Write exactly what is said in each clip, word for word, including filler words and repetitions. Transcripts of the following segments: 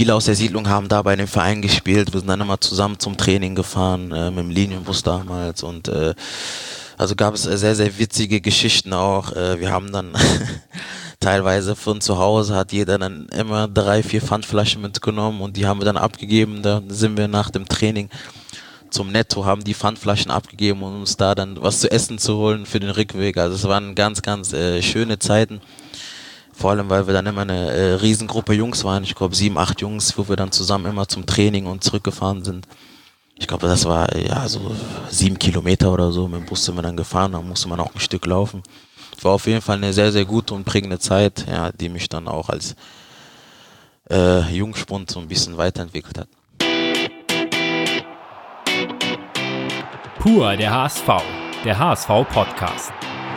viele aus der Siedlung haben da bei dem Verein gespielt. Wir sind dann immer zusammen zum Training gefahren, äh, mit dem Linienbus damals und äh, also gab es sehr, sehr witzige Geschichten auch. Äh, wir haben dann teilweise von zu Hause hat jeder dann immer drei, vier Pfandflaschen mitgenommen und die haben wir dann abgegeben. Da sind wir nach dem Training zum Netto, haben die Pfandflaschen abgegeben, um uns da dann was zu essen zu holen für den Rückweg. Also es waren ganz, ganz äh, schöne Zeiten. Vor allem, weil wir dann immer eine äh, Riesengruppe Jungs waren. Ich glaube sieben, acht Jungs, wo wir dann zusammen immer zum Training und zurückgefahren sind. Ich glaube, das war ja so sieben Kilometer oder so. Mit dem Bus sind wir dann gefahren, da musste man auch ein Stück laufen. War auf jeden Fall eine sehr, sehr gute und prägende Zeit, ja, die mich dann auch als äh, Jungspund so ein bisschen weiterentwickelt hat. Pur der H S V, der H S V-Podcast.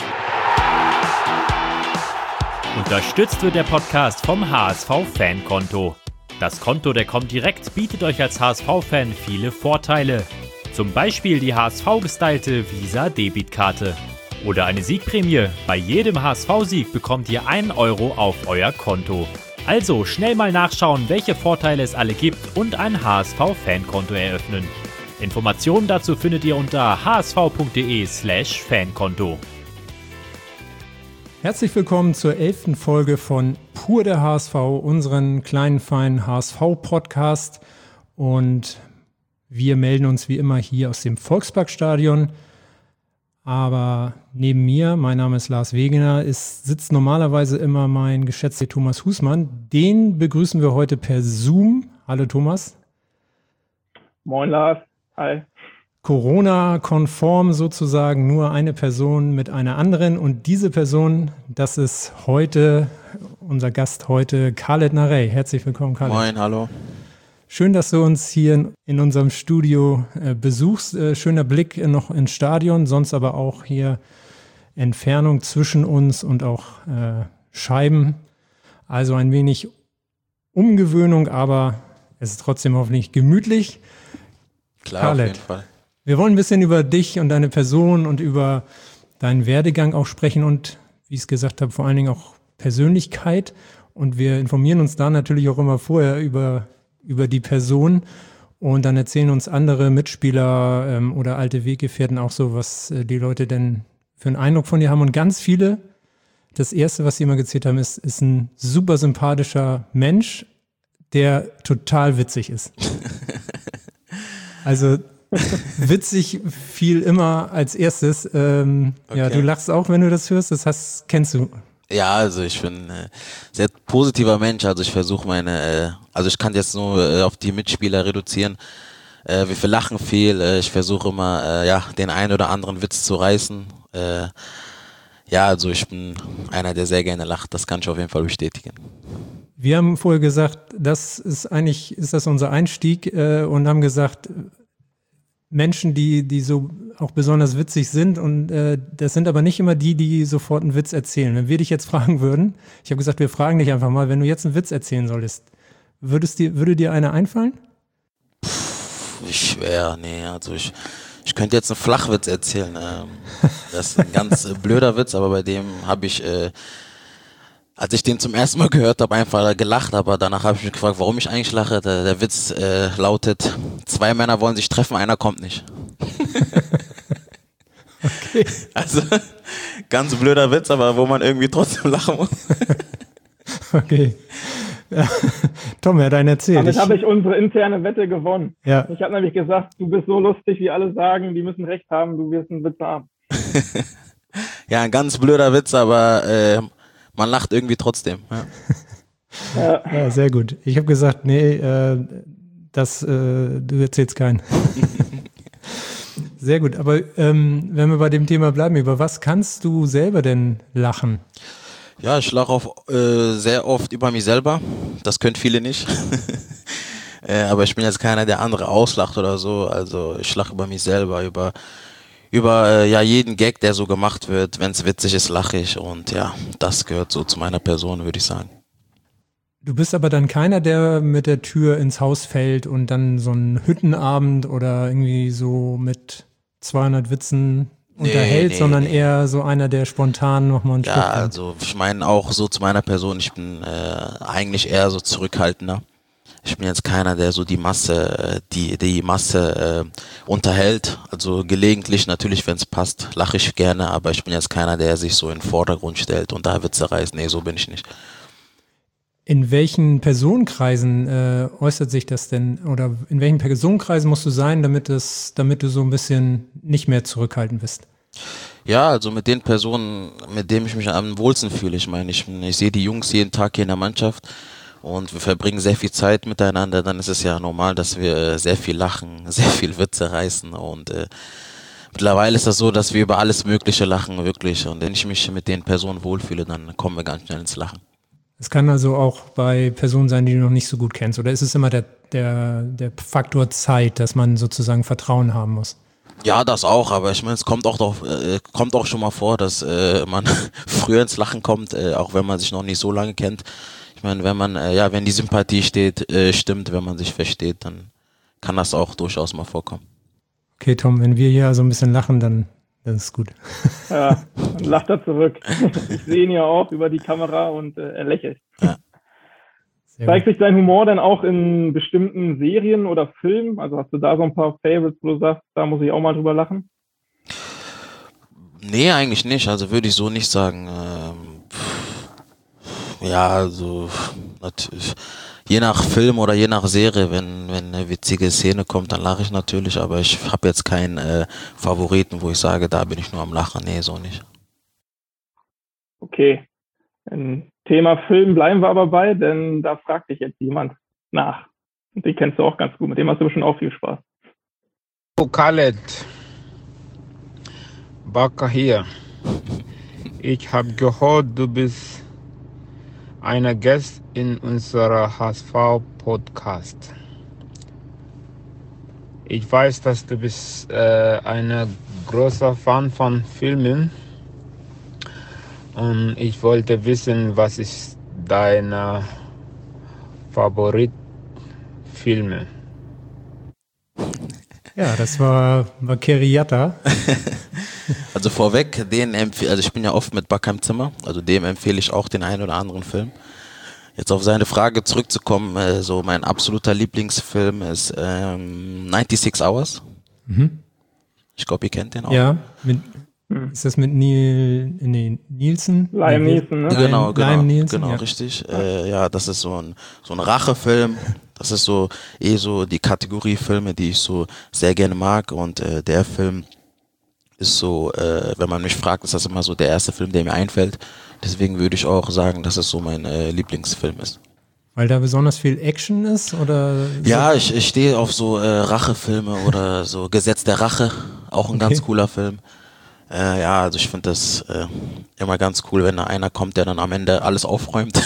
Unterstützt wird der Podcast vom H S V-Fankonto. Das Konto der Comdirect bietet euch als H S V-Fan viele Vorteile. Zum Beispiel die H S V-gestylte Visa-Debitkarte. Oder eine Siegprämie. Bei jedem H S V-Sieg bekommt ihr einen Euro auf euer Konto. Also schnell mal nachschauen, welche Vorteile es alle gibt und ein H S V-Fankonto eröffnen. Informationen dazu findet ihr unter hsv.de slash Fankonto. Herzlich willkommen zur elften Folge von Pur der H S V, unseren kleinen feinen H S V-Podcast. Und wir melden uns wie immer hier aus dem Volksparkstadion. Aber neben mir, mein Name ist Lars Wegener, ist, sitzt normalerweise immer mein geschätzter Thomas Husmann. Den begrüßen wir heute per Zoom. Hallo Thomas. Moin Lars. Hi. Corona-konform sozusagen, nur eine Person mit einer anderen. Und diese Person, das ist heute, unser Gast heute, Khaled Narey. Herzlich willkommen, Khaled. Moin, hallo. Schön, dass du uns hier in unserem Studio äh, besuchst. Äh, schöner Blick noch ins Stadion, sonst aber auch hier Entfernung zwischen uns und auch äh, Scheiben. Also ein wenig Umgewöhnung, aber es ist trotzdem hoffentlich gemütlich. Klar, Khaled, auf jeden Fall. Wir wollen ein bisschen über dich und deine Person und über deinen Werdegang auch sprechen und, wie ich es gesagt habe, vor allen Dingen auch Persönlichkeit. Und wir informieren uns da natürlich auch immer vorher über, über die Person. Und dann erzählen uns andere Mitspieler ähm, oder alte Weggefährten auch so, was äh, die Leute denn für einen Eindruck von dir haben. Und ganz viele, das Erste, was sie immer gezählt haben, ist, ist ein super sympathischer Mensch, der total witzig ist. Also witzig fiel immer als erstes. Ähm, okay. Ja, du lachst auch, wenn du das hörst. Das hast, kennst du. Ja, also ich bin ein äh, sehr positiver Mensch. Also ich versuche meine, äh, also ich kann jetzt nur äh, auf die Mitspieler reduzieren. Äh, wir lachen viel. Äh, ich versuche immer, äh, ja, den einen oder anderen Witz zu reißen. Äh, ja, also ich bin einer, der sehr gerne lacht. Das kann ich auf jeden Fall bestätigen. Wir haben vorher gesagt, das ist eigentlich, ist das unser Einstieg äh, und haben gesagt, Menschen, die, die so auch besonders witzig sind und äh, das sind aber nicht immer die, die sofort einen Witz erzählen. Wenn wir dich jetzt fragen würden, ich habe gesagt, wir fragen dich einfach mal, wenn du jetzt einen Witz erzählen solltest, würdest dir, würde dir einer einfallen? Puh, schwer, nee, also ich, ich könnte jetzt einen Flachwitz erzählen. Ähm, das ist ein ganz äh, blöder Witz, aber bei dem habe ich, äh, als ich den zum ersten Mal gehört habe, einfach gelacht, aber danach habe ich mich gefragt, warum ich eigentlich lache. Der, der Witz äh, lautet, zwei Männer wollen sich treffen, einer kommt nicht. Okay. Also, ganz blöder Witz, aber wo man irgendwie trotzdem lachen muss. Okay. Ja. Tom, er hat einen erzählt. Damit habe ich unsere interne Wette gewonnen. Ja. Ich habe nämlich gesagt, du bist so lustig, wie alle sagen, die müssen recht haben, du wirst einen Witz haben. Ja, ein ganz blöder Witz, aber äh, man lacht irgendwie trotzdem. Ja, ja. Ja, sehr gut. Ich habe gesagt, nee, äh, das, äh, du erzählst keinen. Sehr gut, aber ähm, wenn wir bei dem Thema bleiben, über was kannst du selber denn lachen? Ja, ich lache auch äh, sehr oft über mich selber. Das können viele nicht. äh, aber ich bin jetzt keiner, der andere auslacht oder so. Also ich lache über mich selber, über über äh, ja jeden Gag, der so gemacht wird. Wenn es witzig ist, lache ich und ja, das gehört so zu meiner Person, würde ich sagen. Du bist aber dann keiner, der mit der Tür ins Haus fällt und dann so einen Hüttenabend oder irgendwie so mit zweihundert Witzen nee, unterhält, nee, sondern nee. eher so einer, der spontan nochmal einen Ja, Spruch also ich meine auch so zu meiner Person, ich bin äh, eigentlich eher so zurückhaltender. ich bin jetzt keiner, der so die Masse, die, die Masse äh, unterhält. Also gelegentlich natürlich, wenn es passt, lache ich gerne, aber ich bin jetzt keiner, der sich so in den Vordergrund stellt und da Witze reißt. Nee, so bin ich nicht. In welchen Personenkreisen äh, äußert sich das denn? Oder in welchen Personenkreisen musst du sein, damit es, damit du so ein bisschen nicht mehr zurückhaltend bist? Ja, also mit den Personen, mit denen ich mich am wohlsten fühle. Ich meine, ich, ich sehe die Jungs jeden Tag hier in der Mannschaft und wir verbringen sehr viel Zeit miteinander. Dann ist es ja normal, dass wir sehr viel lachen, sehr viel Witze reißen und äh, mittlerweile ist das so, dass wir über alles Mögliche lachen, wirklich. Und wenn ich mich mit den Personen wohlfühle, dann kommen wir ganz schnell ins Lachen. Es kann also auch bei Personen sein, die du noch nicht so gut kennst. Oder ist es immer der, der, der Faktor Zeit, dass man sozusagen Vertrauen haben muss? Ja, das auch, aber ich meine, es kommt auch doch, äh, kommt auch schon mal vor, dass äh, man früher ins Lachen kommt, äh, auch wenn man sich noch nicht so lange kennt. Ich meine, wenn man, äh, ja, wenn die Sympathie steht, äh, stimmt, wenn man sich versteht, dann kann das auch durchaus mal vorkommen. Okay, Tom, wenn wir hier also ein bisschen lachen, dann das ist gut. Ja, dann lacht er zurück. Ich sehe ihn ja auch über die Kamera und äh, er lächelt. Ja. Zeigt sich dein Humor dann auch in bestimmten Serien oder Filmen? Also hast du da so ein paar Favorites, wo du sagst, da muss ich auch mal drüber lachen? Nee, eigentlich nicht. Also würde ich so nicht sagen. Ähm, pff, ja, also natürlich. Je nach Film oder je nach Serie, wenn wenn eine witzige Szene kommt, dann lache ich natürlich, aber ich habe jetzt keinen äh, Favoriten, wo ich sage, da bin ich nur am Lachen. Nee, so nicht. Okay. Im Thema Film bleiben wir aber bei, denn da fragt dich jetzt jemand nach. Und den kennst du auch ganz gut, mit dem hast du bestimmt auch viel Spaß. Oh, Khaled. Baka hier. Ich habe gehört, du bist einer Gast in unserer H S V-Podcast. Ich weiß, dass du bist äh, ein großer Fan von Filmen. Und ich wollte wissen, was ist deine Favoritfilme? Ja, das war, war Keriata. Also vorweg, den empfehle, also ich bin ja oft mit Baka im Zimmer, also dem empfehle ich auch den einen oder anderen Film. Jetzt auf seine Frage zurückzukommen, äh, so mein absoluter Lieblingsfilm ist ähm, sechsundneunzig Hours. Mhm. Ich glaube, ihr kennt den auch. Ja, mit, ist das mit Neil, nee, Nielsen? Liam Nee, Neeson, ne? Genau, genau, Liam Neeson, genau, ja. richtig. Äh, ja, das ist so ein so ein Rachefilm. Das ist so eh so die Kategorie Filme, die ich so sehr gerne mag. Und äh, der Film ist so, äh, wenn man mich fragt, ist das immer so der erste Film, der mir einfällt. Deswegen würde ich auch sagen, dass es so mein äh, Lieblingsfilm ist. Weil da besonders viel Action ist? Oder so? Ja, ich, ich stehe auf so äh, Rachefilme oder so Gesetz der Rache, auch ein Okay. ganz cooler Film. Äh, ja, also ich finde das äh, immer ganz cool, wenn da einer kommt, der dann am Ende alles aufräumt.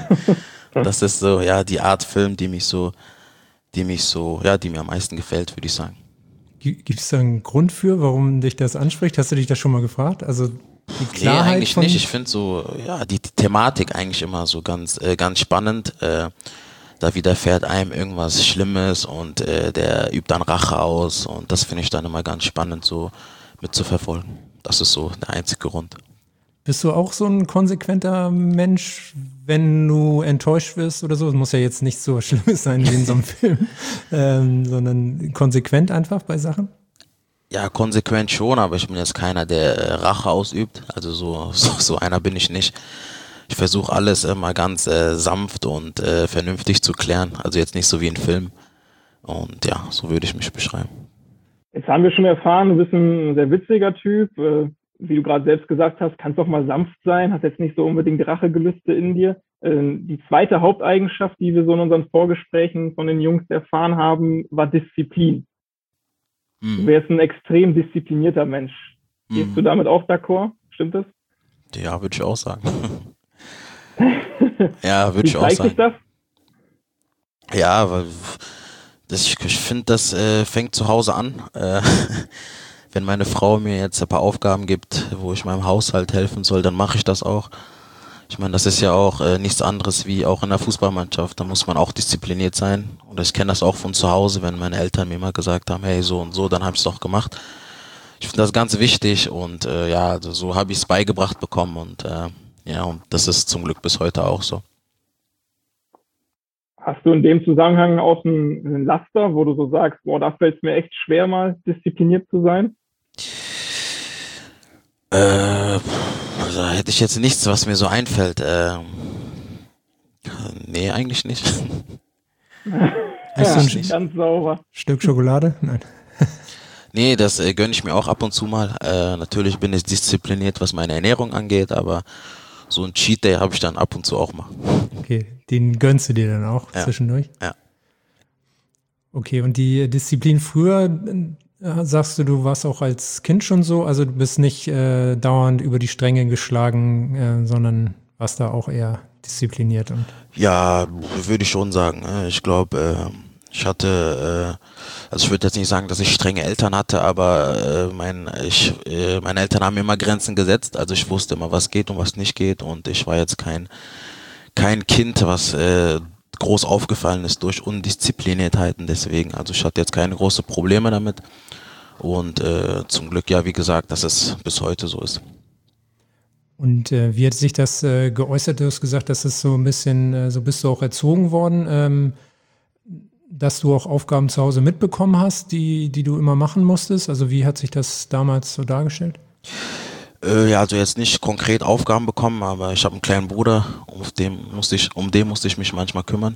Das ist so, ja, die Art Film, die mich so, die mich so, ja, die mir am meisten gefällt, würde ich sagen. Gibt es da einen Grund für, warum dich das anspricht? Hast du dich das schon mal gefragt? Also die Klarheit Nee, eigentlich von nicht. Ich finde so, ja, die, die Thematik eigentlich immer so ganz, äh, ganz spannend. Äh, da widerfährt einem irgendwas Schlimmes und äh, der übt dann Rache aus und das finde ich dann immer ganz spannend so mitzuverfolgen. Das ist so der einzige Grund. Bist du auch so ein konsequenter Mensch, wenn du enttäuscht wirst oder so? Es muss ja jetzt nicht so Schlimmes sein wie in so einem Film, ähm, sondern konsequent einfach bei Sachen? Ja, konsequent schon, aber ich bin jetzt keiner, der äh, Rache ausübt. Also so, so, so einer bin ich nicht. Ich versuche alles immer ganz äh, sanft und äh, vernünftig zu klären. Also jetzt nicht so wie ein Film. Und ja, so würde ich mich beschreiben. Jetzt haben wir schon erfahren, du bist ein sehr witziger Typ. Äh, wie du gerade selbst gesagt hast, kannst doch mal sanft sein, hast jetzt nicht so unbedingt Rachegelüste in dir. Äh, die zweite Haupteigenschaft, die wir so in unseren Vorgesprächen von den Jungs erfahren haben, war Disziplin. Hm. Du wärst ein extrem disziplinierter Mensch. Gehst Hm. du damit auch d'accord? Stimmt das? Ja, würde ich auch sagen. Ja, würde Wie ich auch zeigt sagen. sich das? Ja, weil das, ich, ich finde, das äh, fängt zu Hause an. Äh, wenn meine Frau mir jetzt ein paar Aufgaben gibt, wo ich meinem Haushalt helfen soll, dann mache ich das auch. Ich meine, das ist ja auch äh, nichts anderes wie auch in der Fußballmannschaft. Da muss man auch diszipliniert sein. Und ich kenne das auch von zu Hause, wenn meine Eltern mir immer gesagt haben, hey, so und so, dann habe ich es doch gemacht. Ich finde das ganz wichtig und äh, ja, also so habe ich es beigebracht bekommen und äh, ja, und das ist zum Glück bis heute auch so. Hast du in dem Zusammenhang auch einen, einen Laster, wo du so sagst, boah, da fällt es mir echt schwer, mal diszipliniert zu sein? Äh, da hätte ich jetzt nichts, was mir so einfällt. Äh, nee, eigentlich nicht. Ist Ja, so ein ganz sauber. Stück Schokolade? Nein. Nee, das äh, gönne ich mir auch ab und zu mal. Äh, natürlich bin ich diszipliniert, was meine Ernährung angeht, aber so ein Cheat Day habe ich dann ab und zu auch mal. Okay, den gönnst du dir dann auch Ja. zwischendurch? Ja. Okay, und die Disziplin früher, äh, sagst du, du warst auch als Kind schon so, also du bist nicht äh, dauernd über die Stränge geschlagen, äh, sondern warst da auch eher diszipliniert. Und Ja, würde ich schon sagen. äh, Ich glaube, äh, ich hatte, äh, also ich würde jetzt nicht sagen, dass ich strenge Eltern hatte, aber äh, mein, ich, äh, meine Eltern haben mir immer Grenzen gesetzt. Also ich wusste immer, was geht und was nicht geht, und ich war jetzt kein, kein Kind, was äh, groß aufgefallen ist durch Undiszipliniertheiten. Deswegen, also ich hatte jetzt keine großen Probleme damit, und äh, zum Glück, ja, wie gesagt, dass es bis heute so ist. Und äh, wie hat sich das äh, geäußert? Du hast gesagt, dass es so ein bisschen, äh, so bist du auch erzogen worden, ähm, dass du auch Aufgaben zu Hause mitbekommen hast, die, die du immer machen musstest. Also wie hat sich das damals so dargestellt? Äh, ja, also jetzt nicht konkret Aufgaben bekommen, aber ich habe einen kleinen Bruder, um den musste ich, um den musste ich mich manchmal kümmern.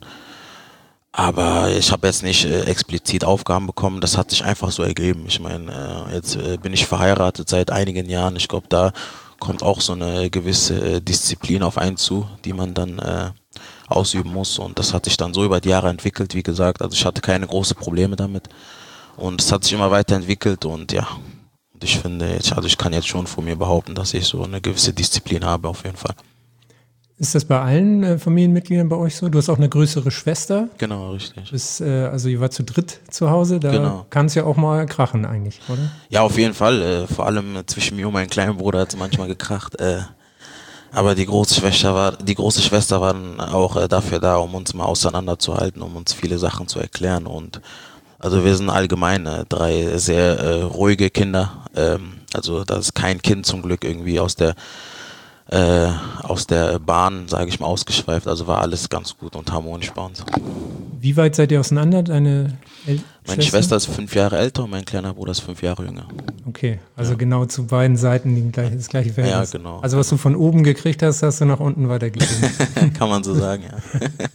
Aber ich habe jetzt nicht äh, explizit Aufgaben bekommen, das hat sich einfach so ergeben. Ich meine, äh, jetzt äh, bin ich verheiratet seit einigen Jahren. Ich glaube, da kommt auch so eine gewisse äh, Disziplin auf einen zu, die man dann äh, ausüben muss. Und das hat sich dann so über die Jahre entwickelt, wie gesagt. Also ich hatte keine großen Probleme damit. Und es hat sich immer weiterentwickelt, und ja, und ich finde, ich, also ich kann jetzt schon von mir behaupten, dass ich so eine gewisse Disziplin habe, auf jeden Fall. Ist das bei allen äh, Familienmitgliedern bei euch so? Du hast auch eine größere Schwester. Genau, richtig. Bist, äh, also ihr wart zu dritt zu Hause. Da Genau. kann es ja auch mal krachen eigentlich, oder? Ja, auf jeden Fall. Äh, vor allem äh, zwischen mir und meinem kleinen Bruder hat es manchmal gekracht. Äh, aber die große Schwester war, die große Schwester war dann auch äh, dafür da, um uns mal auseinanderzuhalten, um uns viele Sachen zu erklären. Und also wir sind allgemein äh, drei sehr äh, ruhige Kinder. Ähm, also da ist kein Kind zum Glück irgendwie aus der äh, aus der Bahn, sage ich mal, ausgeschweift. Also war alles ganz gut und harmonisch bei uns. Wie weit seid ihr auseinander? Deine El Meine Schwester ist fünf Jahre älter und mein kleiner Bruder ist fünf Jahre jünger. Okay, also genau zu beiden Seiten die gleiche, das gleiche Verhältnis. Ja, genau. Also was du von oben gekriegt hast, hast du nach unten weitergegeben. Kann man so sagen, ja.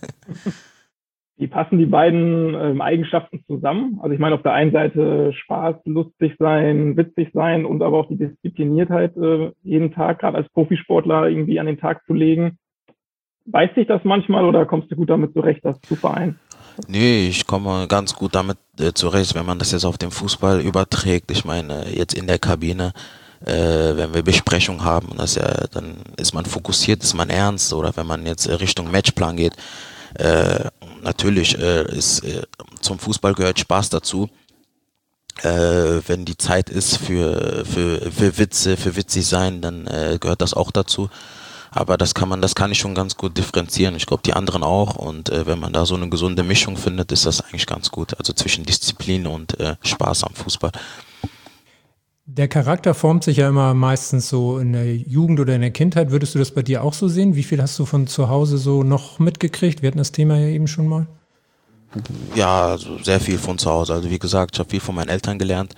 Wie passen die beiden ähm, Eigenschaften zusammen? Also ich meine, auf der einen Seite Spaß, lustig sein, witzig sein und aber auch die Diszipliniertheit äh, jeden Tag, gerade als Profisportler, irgendwie an den Tag zu legen. Beißt sich das manchmal oder kommst du gut damit zurecht, das zu vereinen? Nee, ich komme ganz gut damit äh, zurecht, wenn man das jetzt auf den Fußball überträgt. Ich meine, jetzt in der Kabine, äh, wenn wir Besprechung haben, das ja, dann ist man fokussiert, ist man ernst, oder wenn man jetzt Richtung Matchplan geht, äh, natürlich äh, ist äh, zum Fußball gehört Spaß dazu. Äh, wenn die Zeit ist für, für, für Witze, für witzig sein, dann äh, gehört das auch dazu. Aber das kann man, das kann ich schon ganz gut differenzieren. Ich glaube, die anderen auch. Und äh, wenn man da so eine gesunde Mischung findet, ist das eigentlich ganz gut. Also zwischen Disziplin und äh, Spaß am Fußball. Der Charakter formt sich ja immer meistens so in der Jugend oder in der Kindheit. Würdest du das bei dir auch so sehen? Wie viel hast du von zu Hause so noch mitgekriegt? Wir hatten das Thema ja eben schon mal. Ja, also sehr viel von zu Hause. Also wie gesagt, ich habe viel von meinen Eltern gelernt.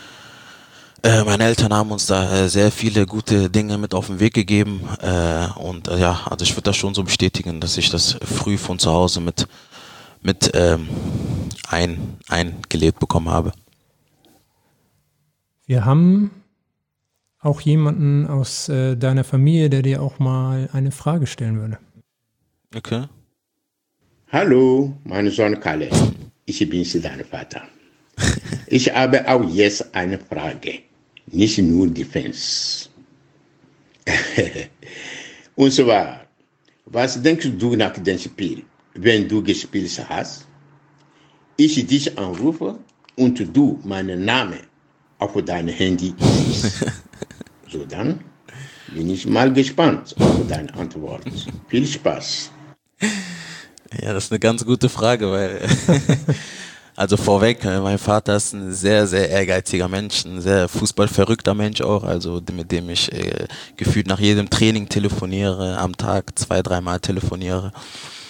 Äh, meine Eltern haben uns da äh, sehr viele gute Dinge mit auf den Weg gegeben. Äh, und äh, ja, also ich würde das schon so bestätigen, dass ich das früh von zu Hause mit, mit ähm, ein, eingelebt bekommen habe. Wir haben auch jemanden aus äh, deiner Familie, der dir auch mal eine Frage stellen würde. Okay. Hallo, mein Sohn Kalle. Ich bin dein Vater. Ich habe auch jetzt eine Frage, nicht nur Defense. Und zwar, was denkst du nach dem Spiel, wenn du gespielt hast? Ich dich anrufe und du meinen Namen auf dein Handy siehst. So, dann bin ich mal gespannt auf deine Antwort. Viel Spaß. Ja, das ist eine ganz gute Frage, weil also vorweg, mein Vater ist ein sehr, sehr ehrgeiziger Mensch, ein sehr fußballverrückter Mensch auch, also mit dem ich äh, gefühlt nach jedem Training telefoniere, am Tag zwei, dreimal telefoniere.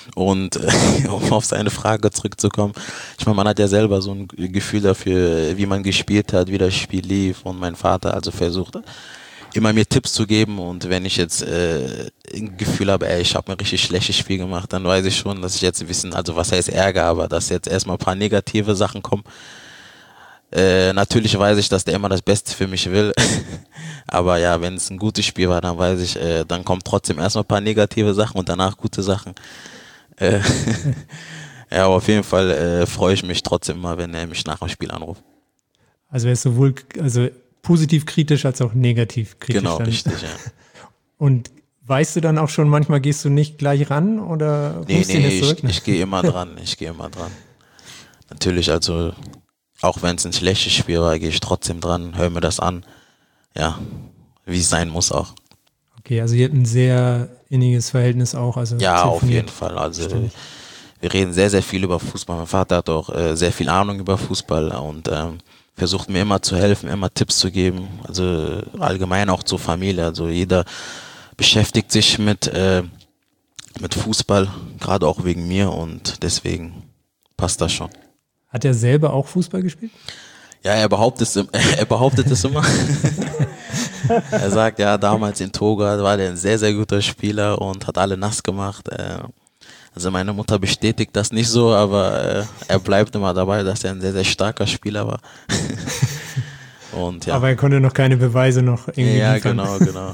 Und äh, um auf seine Frage zurückzukommen, ich meine, man hat ja selber so ein Gefühl dafür, wie man gespielt hat, wie das Spiel lief, und mein Vater also versucht immer mir Tipps zu geben, und wenn ich jetzt äh, ein Gefühl habe, ey, ich habe ein richtig schlechtes Spiel gemacht, dann weiß ich schon, dass ich jetzt wissen, also was heißt Ärger, aber dass jetzt erstmal ein paar negative Sachen kommen. Äh, natürlich weiß ich, dass der immer das Beste für mich will, aber ja, wenn es ein gutes Spiel war, dann weiß ich, äh, dann kommen trotzdem erstmal ein paar negative Sachen und danach gute Sachen. Äh, ja, aber auf jeden Fall äh, freue ich mich trotzdem immer, wenn er mich nach dem Spiel anruft. Also er ist sowohl also positiv kritisch als auch negativ kritisch. Genau, dann. richtig, ja. Und weißt du dann auch schon, manchmal gehst du nicht gleich ran oder Nee, rufst ihn nee, jetzt zurück? ich, ich gehe immer dran, ich gehe immer dran. Natürlich, also auch wenn es ein schlechtes Spiel war, gehe ich trotzdem dran, höre mir das an. Ja, wie es sein muss auch. Okay, also ihr habt ein sehr inniges Verhältnis auch. Also Ja, auf telefoniert jeden Fall. Also ständig. wir reden sehr, sehr viel über Fußball. Mein Vater hat auch äh, sehr viel Ahnung über Fußball und ähm, versucht mir immer zu helfen, immer Tipps zu geben. Also allgemein auch zur Familie. Also jeder beschäftigt sich mit, äh, mit Fußball, gerade auch wegen mir, und deswegen passt das schon. Hat er selber auch Fußball gespielt? Ja, er behauptet es, er behauptet es immer. Er sagt, ja, damals in Toga war der ein sehr, sehr guter Spieler und hat alle nass gemacht. Also meine Mutter bestätigt das nicht so, aber er bleibt immer dabei, dass er ein sehr, sehr starker Spieler war. Und ja. Aber er konnte noch keine Beweise noch irgendwie Ja, liefern. genau, genau.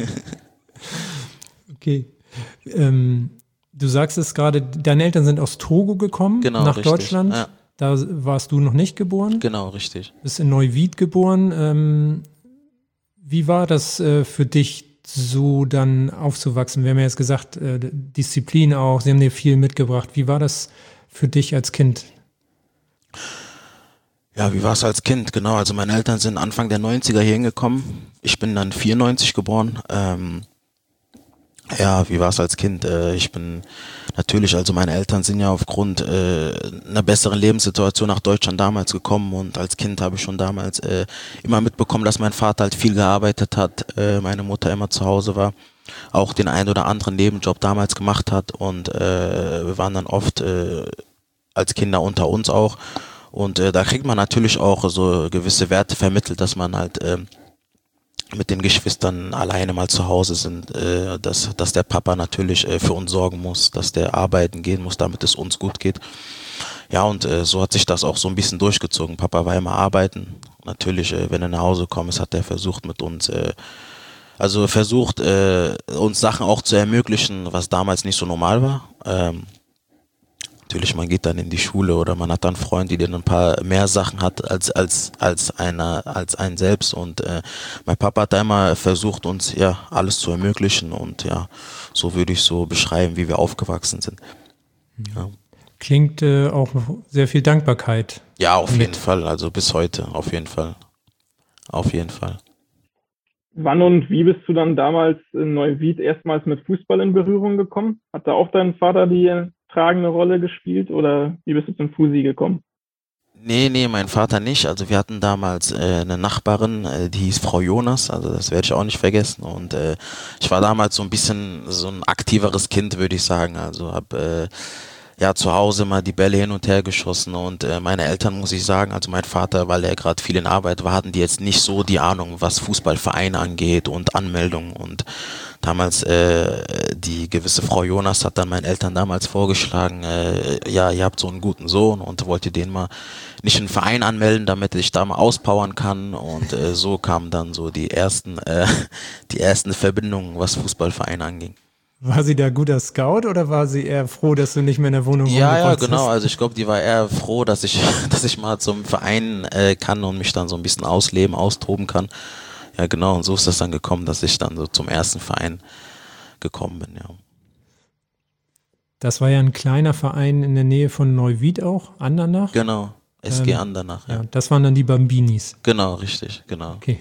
Okay. Ähm, du sagst es gerade, deine Eltern sind aus Togo gekommen, Genau, nach richtig. Deutschland. Ja. Da warst du noch nicht geboren. Genau, richtig. Bist in Neuwied geboren. Ähm, wie war das äh, für dich, so dann aufzuwachsen? Wir haben ja jetzt gesagt, äh, Disziplin auch, sie haben dir viel mitgebracht. Wie war das für dich als Kind? Ja, wie war es als Kind? Genau, also meine Eltern sind Anfang der neunziger hier hingekommen. Ich bin dann vierundneunzig geboren. Ähm, ja, wie war es als Kind? Äh, ich bin natürlich, also meine Eltern sind ja aufgrund äh, einer besseren Lebenssituation nach Deutschland damals gekommen, und als Kind habe ich schon damals äh, immer mitbekommen, dass mein Vater halt viel gearbeitet hat, äh, meine Mutter immer zu Hause war, auch den einen oder anderen Nebenjob damals gemacht hat, und äh, wir waren dann oft äh, als Kinder unter uns auch, und äh, da kriegt man natürlich auch so gewisse Werte vermittelt, dass man halt äh, mit den Geschwistern alleine mal zu Hause sind, äh, dass, dass der Papa natürlich äh, für uns sorgen muss, dass der arbeiten gehen muss, damit es uns gut geht. Ja, und äh, so hat sich das auch so ein bisschen durchgezogen. Papa war immer arbeiten. Natürlich, äh, wenn er nach Hause kommt, hat er versucht mit uns, äh, also versucht äh, uns Sachen auch zu ermöglichen, was damals nicht so normal war. Ähm, Natürlich, man geht dann in die Schule oder man hat dann Freunde, die dann ein paar mehr Sachen hat als als als einer als einen selbst, und äh, mein Papa hat da immer versucht, uns ja alles zu ermöglichen, und ja, so würde ich so beschreiben, wie wir aufgewachsen sind. Ja, Klingt äh, auch sehr viel Dankbarkeit. ja, auf Mit. jeden Fall, also bis heute, auf jeden Fall, auf jeden Fall. Wann und wie bist du dann damals in Neuwied erstmals mit Fußball in Berührung gekommen? Hat da auch dein Vater die tragende Rolle gespielt, oder wie bist du zum Fusi gekommen? Nee, nee, mein Vater nicht. Also wir hatten damals äh, eine Nachbarin, äh, die hieß Frau Jonas, also das werde ich auch nicht vergessen. Und äh, ich war damals so ein bisschen so ein aktiveres Kind, würde ich sagen. Also habe äh, ja zu Hause mal die Bälle hin und her geschossen, und äh, meine Eltern, muss ich sagen, also mein Vater, weil er gerade viel in Arbeit war, hatten die jetzt nicht so die Ahnung, was Fußballvereine angeht und Anmeldungen, und damals äh, die gewisse Frau Jonas hat dann meinen Eltern damals vorgeschlagen, äh, ja, ihr habt so einen guten Sohn und wollt ihr den mal nicht in einen Verein anmelden, damit ich da mal auspowern kann, und äh, so kamen dann so die ersten äh, die ersten Verbindungen, was Fußballvereine anging. War sie da guter Scout oder war sie eher froh, dass du nicht mehr in der Wohnung Ja, ja, rumgekreuzt genau. hast? Also ich glaube, die war eher froh, dass ich, dass ich mal zum Verein äh, kann und mich dann so ein bisschen ausleben, austoben kann. Ja, genau. Und so ist das dann gekommen, dass ich dann so zum ersten Verein gekommen bin. Ja. Das war ja ein kleiner Verein in der Nähe von Neuwied auch, Andernach. Genau. S G Ähm, Andernach. Ja. Ja, das waren dann die Bambinis. Genau, richtig, genau. Okay.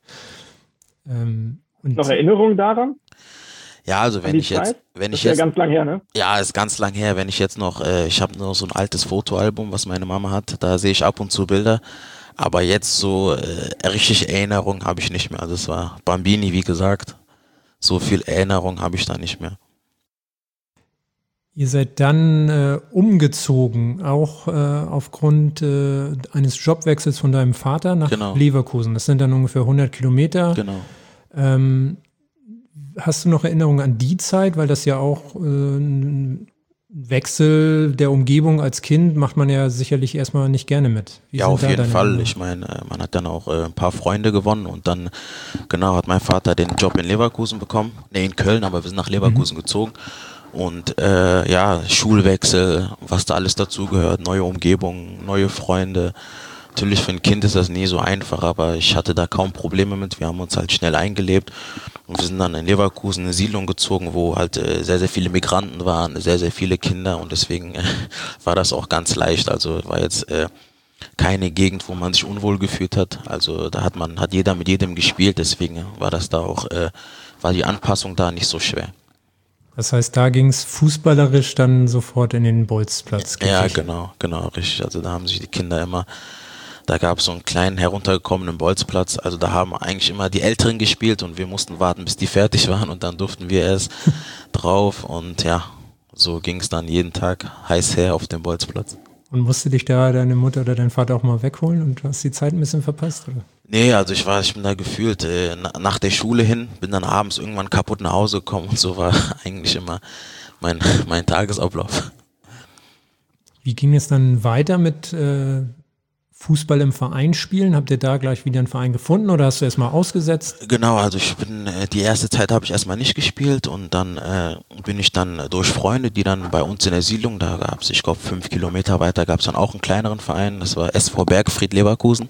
Ähm, und Noch Erinnerungen daran? Ja, also An wenn die ich jetzt, Zeit? wenn Das ich ist ja jetzt, ganz lang her, ne? ja, ist ganz lang her, wenn ich jetzt noch, äh, ich habe noch so ein altes Fotoalbum, was meine Mama hat, da sehe ich ab und zu Bilder, aber jetzt so äh, richtig Erinnerung habe ich nicht mehr. Also es war Bambini, wie gesagt, so viel Erinnerung habe ich da nicht mehr. Ihr seid dann äh, umgezogen, auch äh, aufgrund äh, eines Jobwechsels von deinem Vater nach Genau. Leverkusen. Das sind dann ungefähr hundert Kilometer. Genau. Ähm, hast du noch Erinnerungen an die Zeit? Weil das ja auch äh, ein Wechsel der Umgebung als Kind macht man ja sicherlich erstmal nicht gerne mit. Wie Ja, sind auf da jeden deine Fall. Erinnerungen? Ich meine, man hat dann auch äh, ein paar Freunde gewonnen und dann, genau, hat mein Vater den Job in Leverkusen bekommen. Ne, in Köln, aber wir sind nach Leverkusen mhm. gezogen. Und äh, ja, Schulwechsel, was da alles dazugehört, neue Umgebung, neue Freunde. Natürlich für ein Kind ist das nie so einfach, aber ich hatte da kaum Probleme mit. Wir haben uns halt schnell eingelebt und wir sind dann in Leverkusen in eine Siedlung gezogen, wo halt äh, sehr, sehr viele Migranten waren, sehr, sehr viele Kinder und deswegen äh, war das auch ganz leicht. Also war jetzt äh, keine Gegend, wo man sich unwohl gefühlt hat. Also da hat man, hat jeder mit jedem gespielt, deswegen war das da auch, äh, war die Anpassung da nicht so schwer. Das heißt, da ging es fußballerisch dann sofort in den Bolzplatz. Ja, genau, genau, richtig. Also da haben sich die Kinder immer, da gab es so einen kleinen heruntergekommenen Bolzplatz. Also da haben eigentlich immer die Älteren gespielt und wir mussten warten, bis die fertig waren und dann durften wir erst drauf. Und ja, so ging es dann jeden Tag heiß her auf dem Bolzplatz. Und musste dich da deine Mutter oder dein Vater auch mal wegholen und du hast die Zeit ein bisschen verpasst, oder? Nee, also ich war, ich bin da gefühlt äh, nach der Schule hin, bin dann abends irgendwann kaputt nach Hause gekommen und so war eigentlich immer mein, mein Tagesablauf. Wie ging es dann weiter mit äh, Fußball im Verein spielen? Habt ihr da gleich wieder einen Verein gefunden oder hast du erstmal ausgesetzt? Genau, also ich bin, äh, die erste Zeit habe ich erstmal nicht gespielt und dann äh, bin ich dann durch Freunde, die dann bei uns in der Siedlung, da gab es, ich glaube fünf Kilometer weiter, gab es dann auch einen kleineren Verein, das war S V Bergfried Leverkusen.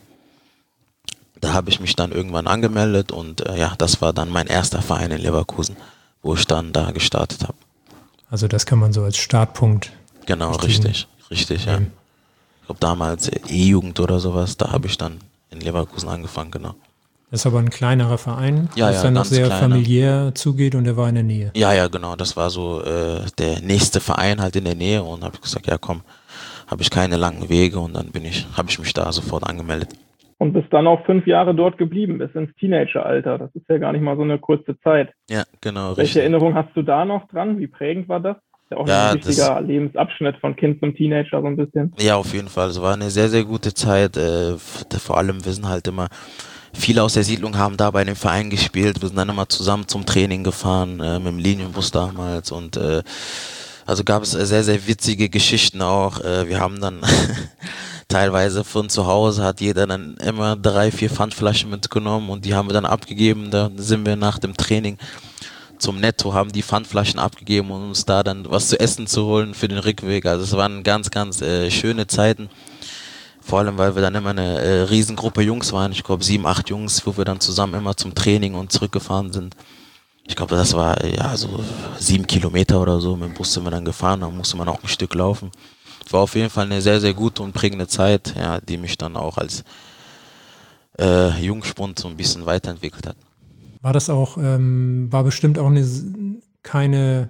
Da habe ich mich dann irgendwann angemeldet und äh, ja, das war dann mein erster Verein in Leverkusen, wo ich dann da gestartet habe. Also das kann man so als Startpunkt. Genau, richtig, richtig, ja. Ich glaube damals äh, E-Jugend oder sowas, da habe ich dann in Leverkusen angefangen, genau. Das ist aber ein kleinerer Verein, ja, das ja, dann noch ganz sehr kleiner. familiär zugeht und der war in der Nähe. Ja, ja, genau, das war so äh, der nächste Verein halt in der Nähe und habe gesagt, ja komm, habe ich keine langen Wege und dann bin ich, habe ich mich da sofort angemeldet. Und bist dann auch fünf Jahre dort geblieben, bis ins Teenageralter. Das ist ja gar nicht mal so eine kurze Zeit. Ja, genau, Welche richtig. Erinnerung hast du da noch dran? Wie prägend war das? Das ist ja auch Ja, ein wichtiger das- Lebensabschnitt von Kind zum Teenager so ein bisschen. Ja, auf jeden Fall. Es war eine sehr, sehr gute Zeit. Äh, f- vor allem, wir sind halt immer, viele aus der Siedlung haben da bei dem Verein gespielt. Wir sind dann immer zusammen zum Training gefahren, äh, mit dem Linienbus damals. Und äh, also gab es äh, sehr, sehr witzige Geschichten auch. Äh, wir haben dann teilweise von zu Hause hat jeder dann immer drei, vier Pfandflaschen mitgenommen und die haben wir dann abgegeben. Da sind wir nach dem Training zum Netto, haben die Pfandflaschen abgegeben, um uns da dann was zu essen zu holen für den Rückweg. Also es waren ganz, ganz äh, schöne Zeiten. Vor allem, weil wir dann immer eine äh, Riesengruppe Jungs waren. Ich glaube sieben, acht Jungs, wo wir dann zusammen immer zum Training und zurückgefahren sind. Ich glaube, das war äh, ja so sieben Kilometer oder so. Mit dem Bus sind wir dann gefahren, da musste man auch ein Stück laufen. War auf jeden Fall eine sehr, sehr gute und prägende Zeit, ja, die mich dann auch als äh, Jungspund so ein bisschen weiterentwickelt hat. War das auch, ähm, war bestimmt auch eine, keine,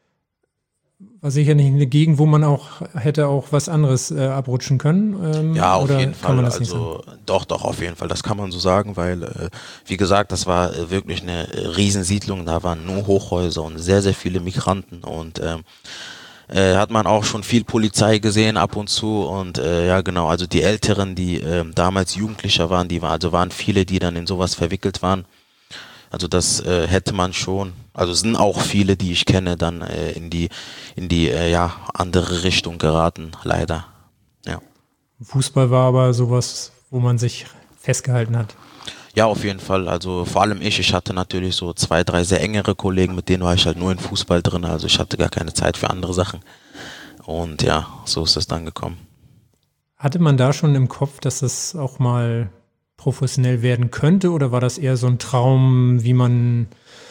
war sicher nicht eine Gegend, wo man auch hätte auch was anderes äh, abrutschen können? Ähm, Ja, auf oder jeden kann Fall. man das nicht Also doch, doch, auf jeden Fall. Das kann man so sagen, weil, äh, wie gesagt, das war äh, wirklich eine äh, Riesensiedlung. Da waren nur Hochhäuser und sehr, sehr viele Migranten und ähm, äh, hat man auch schon viel Polizei gesehen ab und zu und äh, ja genau, also die Älteren, die äh, damals Jugendlicher waren, die war, also waren viele, die dann in sowas verwickelt waren. Also das äh, hätte man schon, also es sind auch viele, die ich kenne, dann äh, in die in die äh, ja andere Richtung geraten, leider. Ja. Fußball war aber sowas, wo man sich festgehalten hat. Ja, auf jeden Fall. Also vor allem ich, ich hatte natürlich so zwei, drei sehr engere Kollegen, mit denen war ich halt nur in Fußball drin, also ich hatte gar keine Zeit für andere Sachen. Und ja, so ist es dann gekommen. Hatte man da schon im Kopf, dass das auch mal professionell werden könnte oder war das eher so ein Traum, wie man,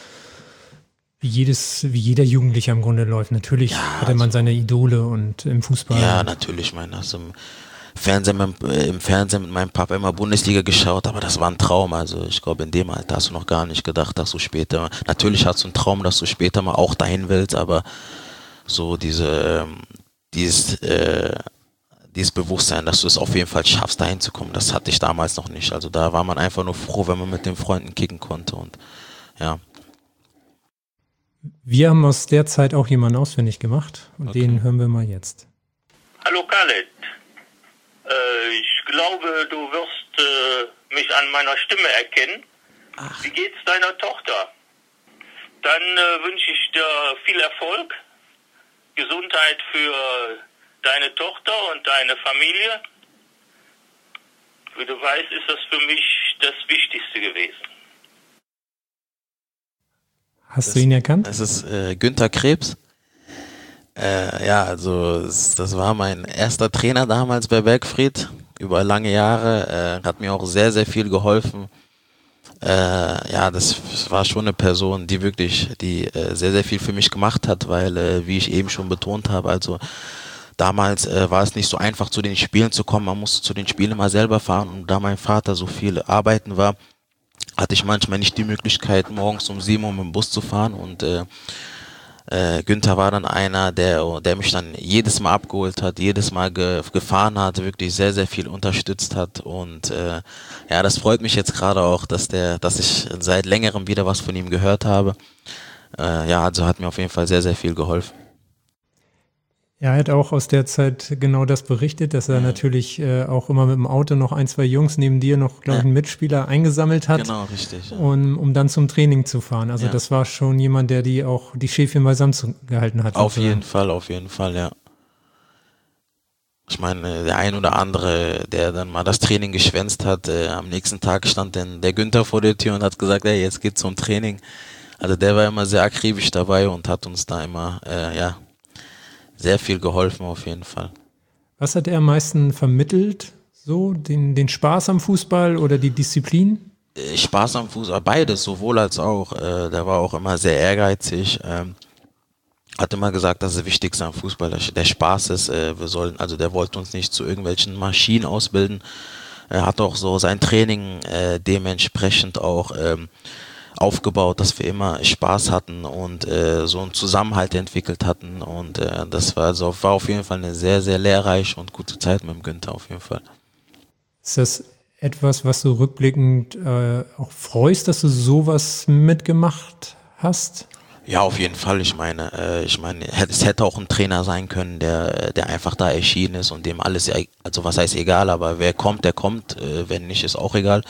wie jedes, wie jeder Jugendliche im Grunde läuft? Natürlich Ja, hatte man seine Idole und im Fußball. Ja, natürlich, ich meine, also im Fernsehen, mit, äh, im Fernsehen mit meinem Papa immer Bundesliga geschaut, aber das war ein Traum. Also ich glaube, in dem Alter hast du noch gar nicht gedacht, dass du später, natürlich hast du einen Traum, dass du später mal auch dahin willst, aber so diese, ähm, dieses, äh, dieses Bewusstsein, dass du es auf jeden Fall schaffst, dahin zu kommen, das hatte ich damals noch nicht. Also da war man einfach nur froh, wenn man mit den Freunden kicken konnte und ja. Wir haben aus der Zeit auch jemanden ausfindig gemacht und Okay. den hören wir mal jetzt. Hallo Khaled, äh, ich glaube, du wirst äh, mich an meiner Stimme erkennen. Ach. Wie geht's deiner Tochter? Dann äh, wünsche ich dir viel Erfolg, Gesundheit für deine Tochter und deine Familie. Wie du weißt, ist das für mich das Wichtigste gewesen. Hast du ihn erkannt? Es ist äh, Günther Krebs. Äh, ja, also es, das war mein erster Trainer damals bei Bergfried, über lange Jahre, äh, hat mir auch sehr, sehr viel geholfen. Äh, ja, das war schon eine Person, die wirklich, die äh, sehr, sehr viel für mich gemacht hat, weil, äh, wie ich eben schon betont habe, also damals äh, war es nicht so einfach, zu den Spielen zu kommen, man musste zu den Spielen immer selber fahren und da mein Vater so viel arbeiten war, hatte ich manchmal nicht die Möglichkeit, morgens um sieben Uhr mit dem Bus zu fahren und äh, äh, Günther war dann einer, der, der mich dann jedes Mal abgeholt hat, jedes Mal ge gefahren hat, wirklich sehr, sehr viel unterstützt hat und äh, ja, das freut mich jetzt gerade auch, dass der, dass ich seit längerem wieder was von ihm gehört habe. Äh, ja, also hat mir auf jeden Fall sehr, sehr viel geholfen. Er hat auch aus der Zeit genau das berichtet, dass er natürlich äh, auch immer mit dem Auto noch ein, zwei Jungs neben dir noch, glaube ich, einen Mitspieler eingesammelt hat, Genau, richtig. Ja. um, um dann zum Training zu fahren. Also Ja. das war schon jemand, der die auch die Schäfchen beisammen zu- gehalten hat. Auf sozusagen. jeden Fall, auf jeden Fall, ja. Ich meine, der ein oder andere, der dann mal das Training geschwänzt hat, äh, am nächsten Tag stand dann der Günther vor der Tür und hat gesagt, hey, jetzt geht's zum Training. Also der war immer sehr akribisch dabei und hat uns da immer, äh, ja, sehr viel geholfen auf jeden Fall. Was hat er am meisten vermittelt? So, den, den Spaß am Fußball oder die Disziplin? Äh, Spaß am Fußball, beides, sowohl als auch. Äh, der war auch immer sehr ehrgeizig. Ähm, hat immer gesagt, dass das Wichtigste am Fußball der, der Spaß ist. Äh, wir sollen, also der wollte uns nicht zu irgendwelchen Maschinen ausbilden. Er hat auch so sein Training äh, dementsprechend auch ähm, aufgebaut, dass wir immer Spaß hatten und äh, so einen Zusammenhalt entwickelt hatten und äh, das war, also, war auf jeden Fall eine sehr, sehr lehrreiche und gute Zeit mit dem Günther auf jeden Fall. Ist das etwas, was du rückblickend äh, auch freust, dass du sowas mitgemacht hast? Ja, auf jeden Fall. Ich meine, äh, ich meine, es hätte auch ein Trainer sein können, der, der einfach da erschienen ist und dem alles, also was heißt egal, aber wer kommt, der kommt, äh, wenn nicht, ist auch egal.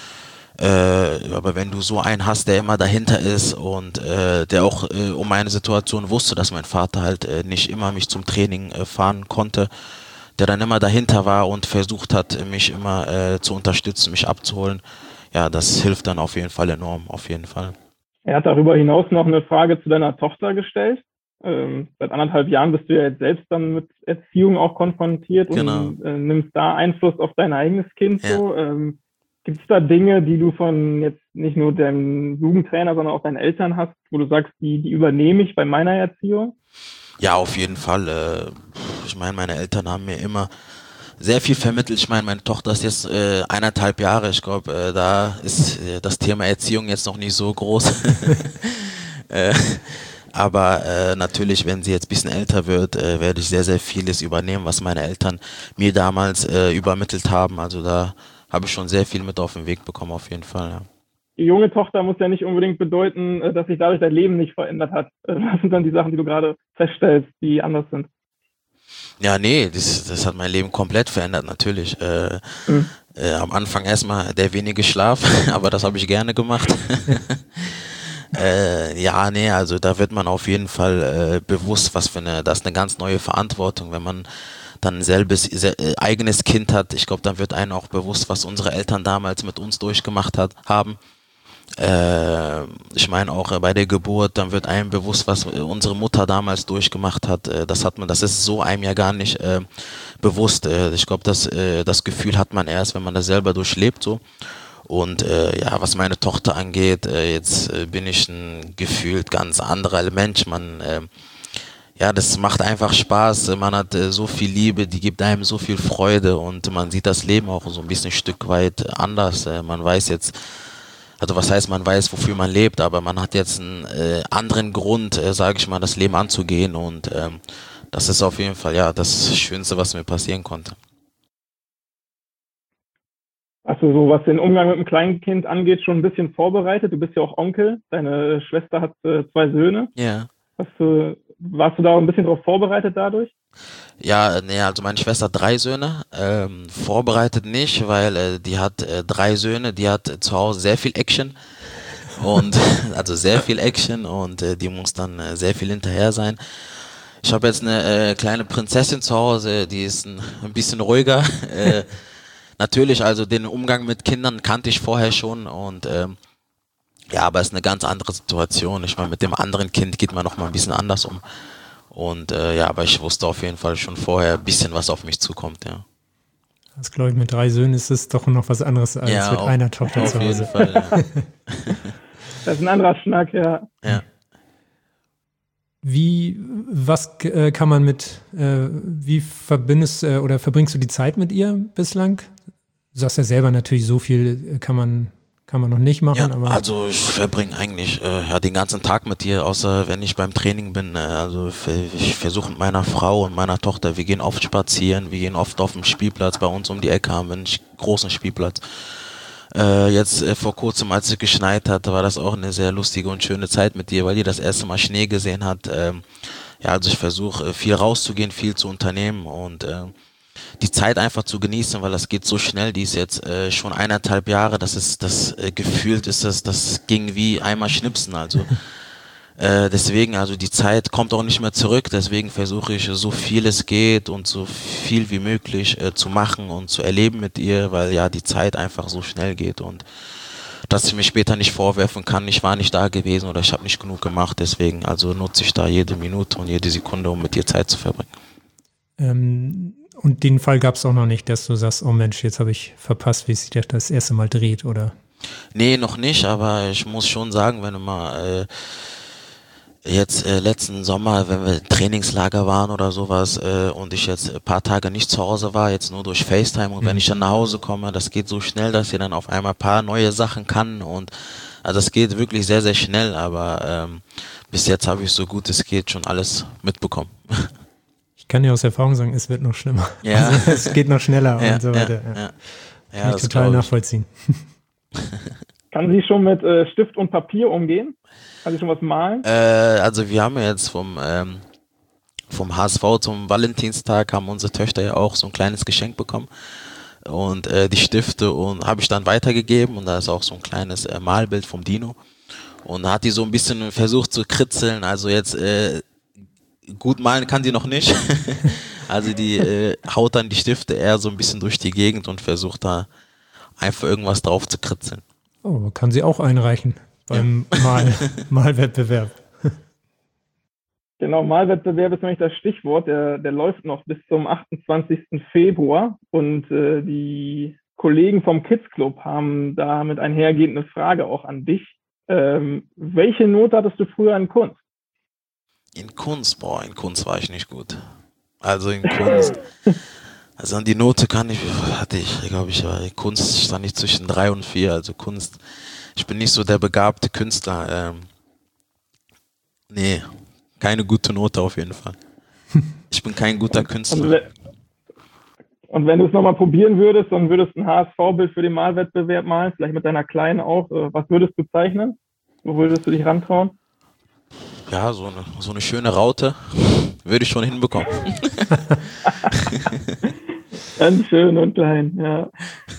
Äh, aber wenn du so einen hast, der immer dahinter ist und äh, der auch äh, um meine Situation wusste, dass mein Vater halt äh, nicht immer mich zum Training äh, fahren konnte, der dann immer dahinter war und versucht hat, mich immer äh, zu unterstützen, mich abzuholen, ja, das hilft dann auf jeden Fall enorm, auf jeden Fall. Er hat darüber hinaus noch eine Frage zu deiner Tochter gestellt. Ähm, seit anderthalb Jahren bist du ja jetzt selbst dann mit Erziehung auch konfrontiert Genau. und äh, nimmst da Einfluss auf dein eigenes Kind. Ja. So. Ähm, gibt es da Dinge, die du von jetzt nicht nur deinem Jugendtrainer, sondern auch deinen Eltern hast, wo du sagst, die, die übernehme ich bei meiner Erziehung? Ja, auf jeden Fall. Äh, ich meine, meine Eltern haben mir immer sehr viel vermittelt. Ich meine, meine Tochter ist jetzt äh, eineinhalb Jahre. Ich glaube, äh, da ist äh, das Thema Erziehung jetzt noch nicht so groß. äh, aber äh, natürlich, wenn sie jetzt ein bisschen älter wird, äh, werde ich sehr, sehr vieles übernehmen, was meine Eltern mir damals äh, übermittelt haben. Also da habe ich schon sehr viel mit auf den Weg bekommen, auf jeden Fall, ja. Die junge Tochter muss ja nicht unbedingt bedeuten, äh, dass sich dadurch dein Leben nicht verändert hat. Äh, Was sind dann die Sachen, die du gerade feststellst, die anders sind? Ja, nee, das, das hat mein Leben komplett verändert, natürlich. Äh, Mhm. äh, am Anfang erstmal der wenige Schlaf, aber das habe ich gerne gemacht. äh, ja, nee, also da wird man auf jeden Fall äh, bewusst, was für eine, das ist eine ganz neue Verantwortung, wenn man dann ein selbes, se, äh, eigenes Kind hat. Ich glaube, dann wird einem auch bewusst, was unsere Eltern damals mit uns durchgemacht hat, haben. Äh, ich meine auch äh, bei der Geburt, dann wird einem bewusst, was äh, unsere Mutter damals durchgemacht hat. Äh, das hat man, das ist so einem ja gar nicht äh, bewusst. Äh, ich glaube, das, äh, das Gefühl hat man erst, wenn man das selber durchlebt, so. Und äh, ja, was meine Tochter angeht, äh, jetzt äh, bin ich ein gefühlt ganz anderer Mensch. Man, äh, ja, das macht einfach Spaß. Man hat äh, so viel Liebe, die gibt einem so viel Freude und man sieht das Leben auch so ein bisschen ein Stück weit anders. Äh, man weiß jetzt, also was heißt, man weiß, wofür man lebt, aber man hat jetzt einen äh, anderen Grund, äh, sage ich mal, das Leben anzugehen und ähm, das ist auf jeden Fall ja das Schönste, was mir passieren konnte. Hast du so, was den Umgang mit dem Kleinkind angeht, schon ein bisschen vorbereitet? Du bist ja auch Onkel, deine Schwester hat äh, zwei Söhne. Ja. Hast du, warst du da auch ein bisschen drauf vorbereitet dadurch? Ja, nee, also meine Schwester hat drei Söhne, ähm, vorbereitet nicht, weil äh, die hat äh, drei Söhne, die hat äh, zu Hause sehr viel Action und also sehr viel Action und äh, die muss dann äh, sehr viel hinterher sein. Ich habe jetzt eine äh, kleine Prinzessin zu Hause, die ist ein, ein bisschen ruhiger. Äh, natürlich, also den Umgang mit Kindern kannte ich vorher schon und ähm, ja, aber es ist eine ganz andere Situation. Ich meine, mit dem anderen Kind geht man noch mal ein bisschen anders um. Und äh, ja, aber ich wusste auf jeden Fall schon vorher ein bisschen, was auf mich zukommt, ja. Das glaube ich, mit drei Söhnen ist es doch noch was anderes als ja, mit auf, einer Tochter auf zu Hause. Jeden Fall, ja. Das ist ein anderer Schnack, ja. Ja. Wie, was äh, kann man mit, äh, wie verbindest äh, oder verbringst du die Zeit mit ihr bislang? Du sagst ja selber natürlich, so viel kann man Kann man noch nicht machen, ja, aber. Also ich verbringe eigentlich äh, ja, den ganzen Tag mit ihr, außer wenn ich beim Training bin. Äh, also ich versuche mit meiner Frau und meiner Tochter, wir gehen oft spazieren, wir gehen oft auf den Spielplatz, bei uns um die Ecke haben wir einen großen Spielplatz. Äh, jetzt äh, vor kurzem, als es geschneit hat, war das auch eine sehr lustige und schöne Zeit mit ihr, weil die das erste Mal Schnee gesehen hat. Ähm, ja, also ich versuche äh, viel rauszugehen, viel zu unternehmen und äh, die Zeit einfach zu genießen, weil das geht so schnell, die ist jetzt äh, schon eineinhalb Jahre, das ist, das äh, gefühlt ist das, das ging wie einmal schnipsen, also äh, deswegen, also die Zeit kommt auch nicht mehr zurück, deswegen versuche ich so viel es geht und so viel wie möglich äh, zu machen und zu erleben mit ihr, weil ja die Zeit einfach so schnell geht und dass ich mir später nicht vorwerfen kann, ich war nicht da gewesen oder ich habe nicht genug gemacht, deswegen also nutze ich da jede Minute und jede Sekunde, um mit ihr Zeit zu verbringen. Ähm Und den Fall gab es auch noch nicht, dass du sagst, oh Mensch, jetzt habe ich verpasst, wie sich das erste Mal dreht, oder? Nee, noch nicht, aber ich muss schon sagen, wenn du mal äh, jetzt äh, letzten Sommer, wenn wir Trainingslager waren oder sowas äh, und ich jetzt ein paar Tage nicht zu Hause war, jetzt nur durch FaceTime und mhm. wenn ich dann nach Hause komme, das geht so schnell, dass ihr dann auf einmal ein paar neue Sachen kann und also es geht wirklich sehr, sehr schnell, aber ähm, bis jetzt habe ich so gut es geht schon alles mitbekommen. Ich kann dir aus Erfahrung sagen, es wird noch schlimmer. Ja. Also es geht noch schneller ja, und so weiter. Ja, ja. Ja, kann ich total nachvollziehen. Kann sie schon mit äh, Stift und Papier umgehen? Kann sie schon was malen? Äh, also wir haben jetzt vom, ähm, vom H S V zum Valentinstag haben unsere Töchter ja auch so ein kleines Geschenk bekommen. Und äh, die Stifte und habe ich dann weitergegeben und da ist auch so ein kleines äh, Malbild vom Dino. Und da hat die so ein bisschen versucht zu kritzeln, also jetzt äh, gut malen kann die noch nicht. Also die äh, haut dann die Stifte eher so ein bisschen durch die Gegend und versucht da einfach irgendwas drauf zu kritzeln. Oh, kann sie auch einreichen beim ja. Mal, Malwettbewerb. Genau, Malwettbewerb ist nämlich das Stichwort. Der, der läuft noch bis zum achtundzwanzigsten Februar und äh, die Kollegen vom Kids Club haben damit einhergehend eine Frage auch an dich. Ähm, welche Note hattest du früher in Kunst? In Kunst, boah, in Kunst war ich nicht gut. Also in Kunst, also an die Note kann ich, hatte ich, glaube ich, in Kunst stand ich zwischen drei und vier, also Kunst, ich bin nicht so der begabte Künstler, ähm, nee, keine gute Note auf jeden Fall. Ich bin kein guter Künstler. Und, und wenn du es nochmal probieren würdest, dann würdest du ein H S V-Bild für den Malwettbewerb malen, vielleicht mit deiner Kleinen auch, was würdest du zeichnen? Wo würdest du dich rantrauen? Ja, so eine, so eine schöne Raute würde ich schon hinbekommen. Ganz schön und klein, ja.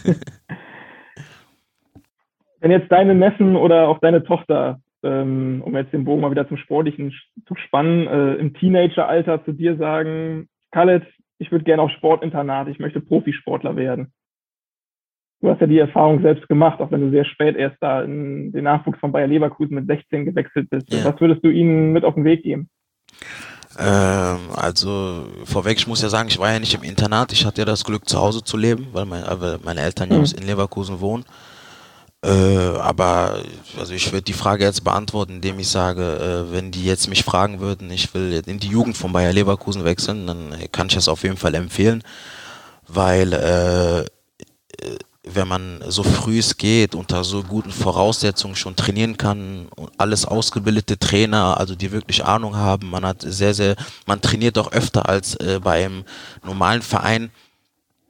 Wenn jetzt deine Neffen oder auch deine Tochter, ähm, um jetzt den Bogen mal wieder zum Sportlichen zu spannen, äh, im Teenageralter zu dir sagen, Khaled, ich würde gerne auf Sportinternat, ich möchte Profisportler werden. Du hast ja die Erfahrung selbst gemacht, auch wenn du sehr spät erst da in den Nachwuchs von Bayer Leverkusen mit sechzehn gewechselt bist. Ja. Was würdest du ihnen mit auf den Weg geben? Ähm, also vorweg, ich muss ja sagen, ich war ja nicht im Internat. Ich hatte ja das Glück, zu Hause zu leben, weil mein, meine Eltern ja mhm. in Leverkusen wohnen. Äh, aber also ich würde die Frage jetzt beantworten, indem ich sage, äh, wenn die jetzt mich fragen würden, ich will in die Jugend von Bayer Leverkusen wechseln, dann kann ich das auf jeden Fall empfehlen, weil äh, wenn man so früh es geht, unter so guten Voraussetzungen schon trainieren kann, alles ausgebildete Trainer, also die wirklich Ahnung haben, man hat sehr, sehr, man trainiert auch öfter als äh, bei einem normalen Verein, dann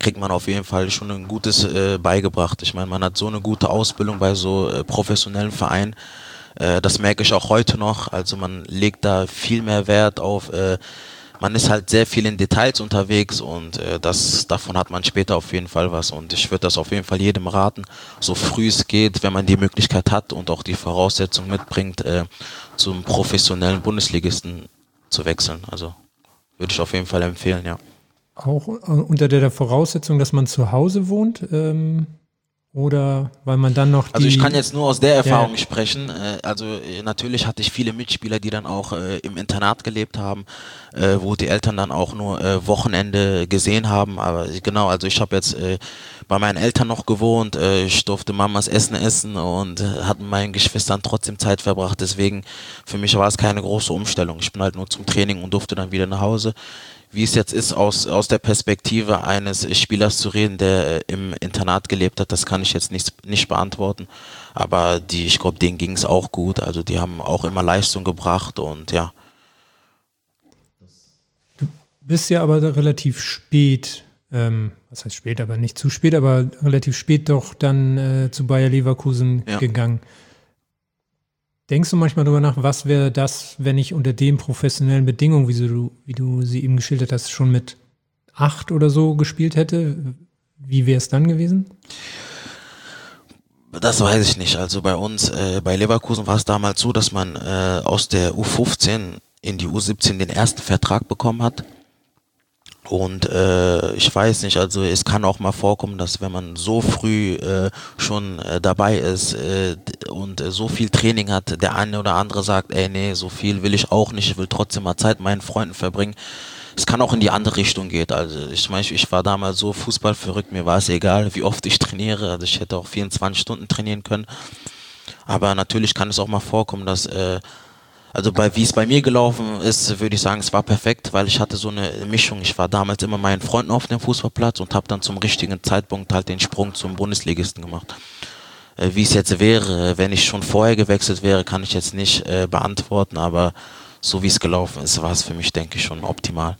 kriegt man auf jeden Fall schon ein gutes äh, beigebracht. Ich meine, man hat so eine gute Ausbildung bei so äh, professionellen Vereinen. Äh, das merke ich auch heute noch. Also man legt da viel mehr Wert auf, äh, man ist halt sehr viel in Details unterwegs und äh, das davon hat man später auf jeden Fall was. Und ich würde das auf jeden Fall jedem raten, so früh es geht, wenn man die Möglichkeit hat und auch die Voraussetzung mitbringt, äh, zum professionellen Bundesligisten zu wechseln. Also würde ich auf jeden Fall empfehlen, ja. Auch unter der Voraussetzung, dass man zu Hause wohnt, ähm, oder weil man dann noch die... Also ich kann jetzt nur aus der Erfahrung ja. sprechen. Äh, also äh, natürlich hatte ich viele Mitspieler, die dann auch äh, im Internat gelebt haben, äh, wo die Eltern dann auch nur äh, Wochenende gesehen haben. Aber genau, also ich habe jetzt äh, bei meinen Eltern noch gewohnt. Äh, ich durfte Mamas Essen essen und äh, hat mit meinen Geschwistern trotzdem Zeit verbracht. Deswegen für mich war es keine große Umstellung. Ich bin halt nur zum Training und durfte dann wieder nach Hause. Wie es jetzt ist, aus, aus der Perspektive eines Spielers zu reden, der äh, im Internat gelebt hat, das kann ich jetzt nicht, nicht beantworten. Aber die, ich glaube, denen ging es auch gut. Also die haben auch immer Leistung gebracht und ja. Du bist ja aber relativ spät, ähm, was heißt spät, aber nicht zu spät, aber relativ spät doch dann äh, zu Bayer Leverkusen ja. gegangen. Denkst du manchmal darüber nach, was wäre das, wenn ich unter den professionellen Bedingungen, wie du, wie du sie eben geschildert hast, schon mit acht oder so gespielt hätte? Wie wäre es dann gewesen? Das weiß ich nicht. Also bei uns, äh, bei Leverkusen war es damals so, dass man äh, aus der U fünfzehn in die U siebzehn den ersten Vertrag bekommen hat. Und äh, ich weiß nicht, also es kann auch mal vorkommen, dass wenn man so früh äh, schon äh, dabei ist äh, und äh, so viel Training hat, der eine oder andere sagt, ey nee, so viel will ich auch nicht, ich will trotzdem mal Zeit mit meinen Freunden verbringen. Es kann auch in die andere Richtung gehen. Also ich meine, ich war damals so Fußball verrückt, mir war es egal, wie oft ich trainiere. Also ich hätte auch vierundzwanzig Stunden trainieren können. Aber natürlich kann es auch mal vorkommen, dass äh, Also bei wie es bei mir gelaufen ist, würde ich sagen, es war perfekt, weil ich hatte so eine Mischung. Ich war damals immer mit meinen Freunden auf dem Fußballplatz und habe dann zum richtigen Zeitpunkt halt den Sprung zum Bundesligisten gemacht. Äh, wie es jetzt wäre, wenn ich schon vorher gewechselt wäre, kann ich jetzt nicht äh, beantworten, aber so wie es gelaufen ist, war es für mich, denke ich, schon optimal.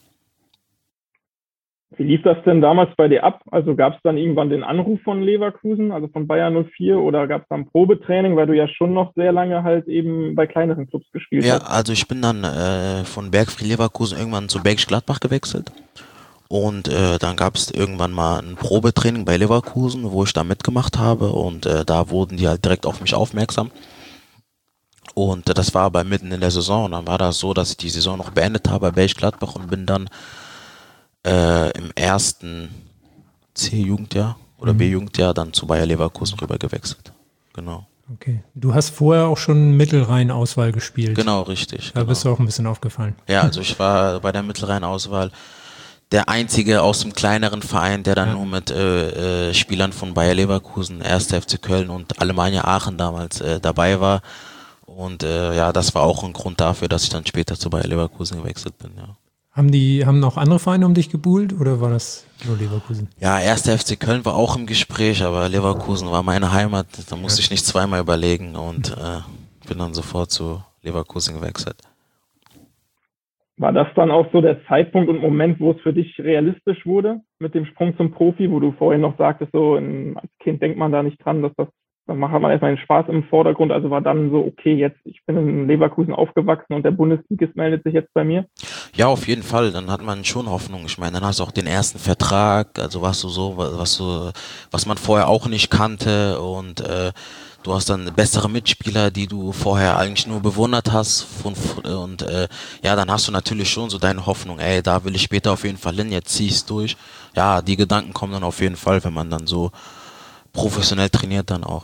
Wie lief das denn damals bei dir ab? Also gab es dann irgendwann den Anruf von Leverkusen, also von Bayer null vier, oder gab es dann Probetraining, weil du ja schon noch sehr lange halt eben bei kleineren Clubs gespielt ja, hast? Ja, also ich bin dann äh, von Bergfried Leverkusen irgendwann zu Bergisch Gladbach gewechselt und äh, dann gab es irgendwann mal ein Probetraining bei Leverkusen, wo ich da mitgemacht habe und äh, da wurden die halt direkt auf mich aufmerksam. Und äh, das war aber mitten in der Saison und dann war das so, dass ich die Saison noch beendet habe bei Bergisch Gladbach und bin dann Äh, im ersten C-Jugendjahr oder mhm. B-Jugendjahr dann zu Bayer Leverkusen rüber gewechselt. Genau. Okay. Du hast vorher auch schon Mittelrhein-Auswahl gespielt. Genau, richtig. Da genau. bist du auch ein bisschen aufgefallen. Ja, also ich war bei der Mittelrhein-Auswahl der einzige aus dem kleineren Verein, der dann ja. nur mit äh, äh, Spielern von Bayer Leverkusen, erster F C Köln und Alemannia Aachen damals äh, dabei war. Und äh, ja, das war auch ein Grund dafür, dass ich dann später zu Bayer Leverkusen gewechselt bin, ja. Haben die, haben noch andere Vereine um dich gebuhlt oder war das nur Leverkusen? Ja, erster F C Köln war auch im Gespräch, aber Leverkusen war meine Heimat, da musste ja. ich nicht zweimal überlegen und äh, bin dann sofort zu Leverkusen gewechselt. War das dann auch so der Zeitpunkt und Moment, wo es für dich realistisch wurde mit dem Sprung zum Profi, wo du vorhin noch sagtest, so in, als Kind denkt man da nicht dran, dass das, dann hat man erstmal den Spaß im Vordergrund, also war dann so, okay, jetzt, ich bin in Leverkusen aufgewachsen und der Bundesligist meldet sich jetzt bei mir? Ja, auf jeden Fall, dann hat man schon Hoffnung. Ich meine, dann hast du auch den ersten Vertrag, also was du so, was du, was man vorher auch nicht kannte und äh, du hast dann bessere Mitspieler, die du vorher eigentlich nur bewundert hast und, und äh, ja, dann hast du natürlich schon so deine Hoffnung, ey, da will ich später auf jeden Fall hin, jetzt zieh ich's durch. Ja, die Gedanken kommen dann auf jeden Fall, wenn man dann so professionell trainiert dann auch.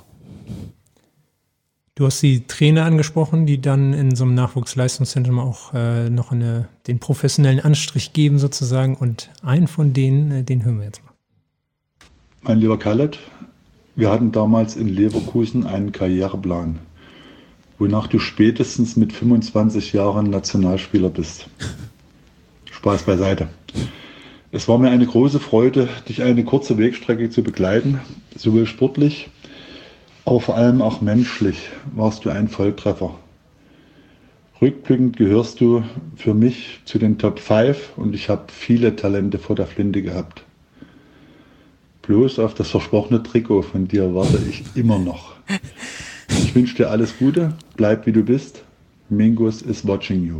Du hast die Trainer angesprochen, die dann in so einem Nachwuchsleistungszentrum auch äh, noch eine, den professionellen Anstrich geben sozusagen und einen von denen, äh, den hören wir jetzt mal. Mein lieber Khaled, wir hatten damals in Leverkusen einen Karriereplan, wonach du spätestens mit fünfundzwanzig Jahren Nationalspieler bist. Spaß beiseite. Es war mir eine große Freude, dich eine kurze Wegstrecke zu begleiten, sowohl sportlich, aber vor allem auch menschlich warst du ein Volltreffer. Rückblickend gehörst du für mich zu den Top fünf und ich habe viele Talente vor der Flinte gehabt. bloß auf das versprochene Trikot von dir warte ich immer noch. Ich wünsche dir alles Gute, bleib wie du bist. Mingus is watching you.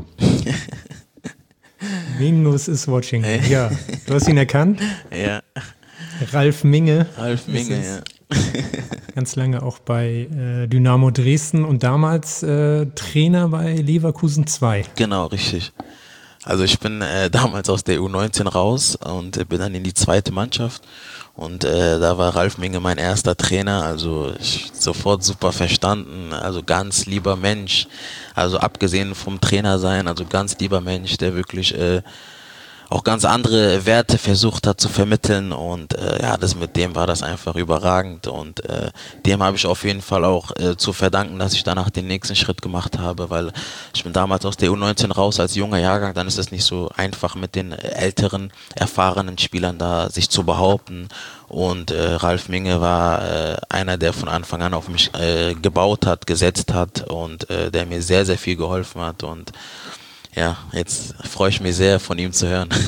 Mingus is watching you, ja. Du hast ihn erkannt? Ja. Ralf Minge. Ralf Minge, ja. Ganz lange auch bei äh, Dynamo Dresden und damals äh, Trainer bei Leverkusen zwei. Genau, richtig. Also ich bin äh, damals aus der U neunzehn raus und äh, bin dann in die zweite Mannschaft und äh, da war Ralf Minge mein erster Trainer, also ich, sofort super verstanden, also ganz lieber Mensch, also abgesehen vom Trainer sein, also ganz lieber Mensch, der wirklich äh, auch ganz andere Werte versucht hat zu vermitteln und äh, ja, das mit dem war das einfach überragend und äh, dem habe ich auf jeden Fall auch äh, zu verdanken, dass ich danach den nächsten Schritt gemacht habe, weil ich bin damals aus der U neunzehn raus als junger Jahrgang, dann ist es nicht so einfach mit den älteren, erfahrenen Spielern da sich zu behaupten und äh, Ralf Minge war äh, einer, der von Anfang an auf mich äh, gebaut hat, gesetzt hat und äh, der mir sehr, sehr viel geholfen hat und ja, jetzt freue ich mich sehr, von ihm zu hören.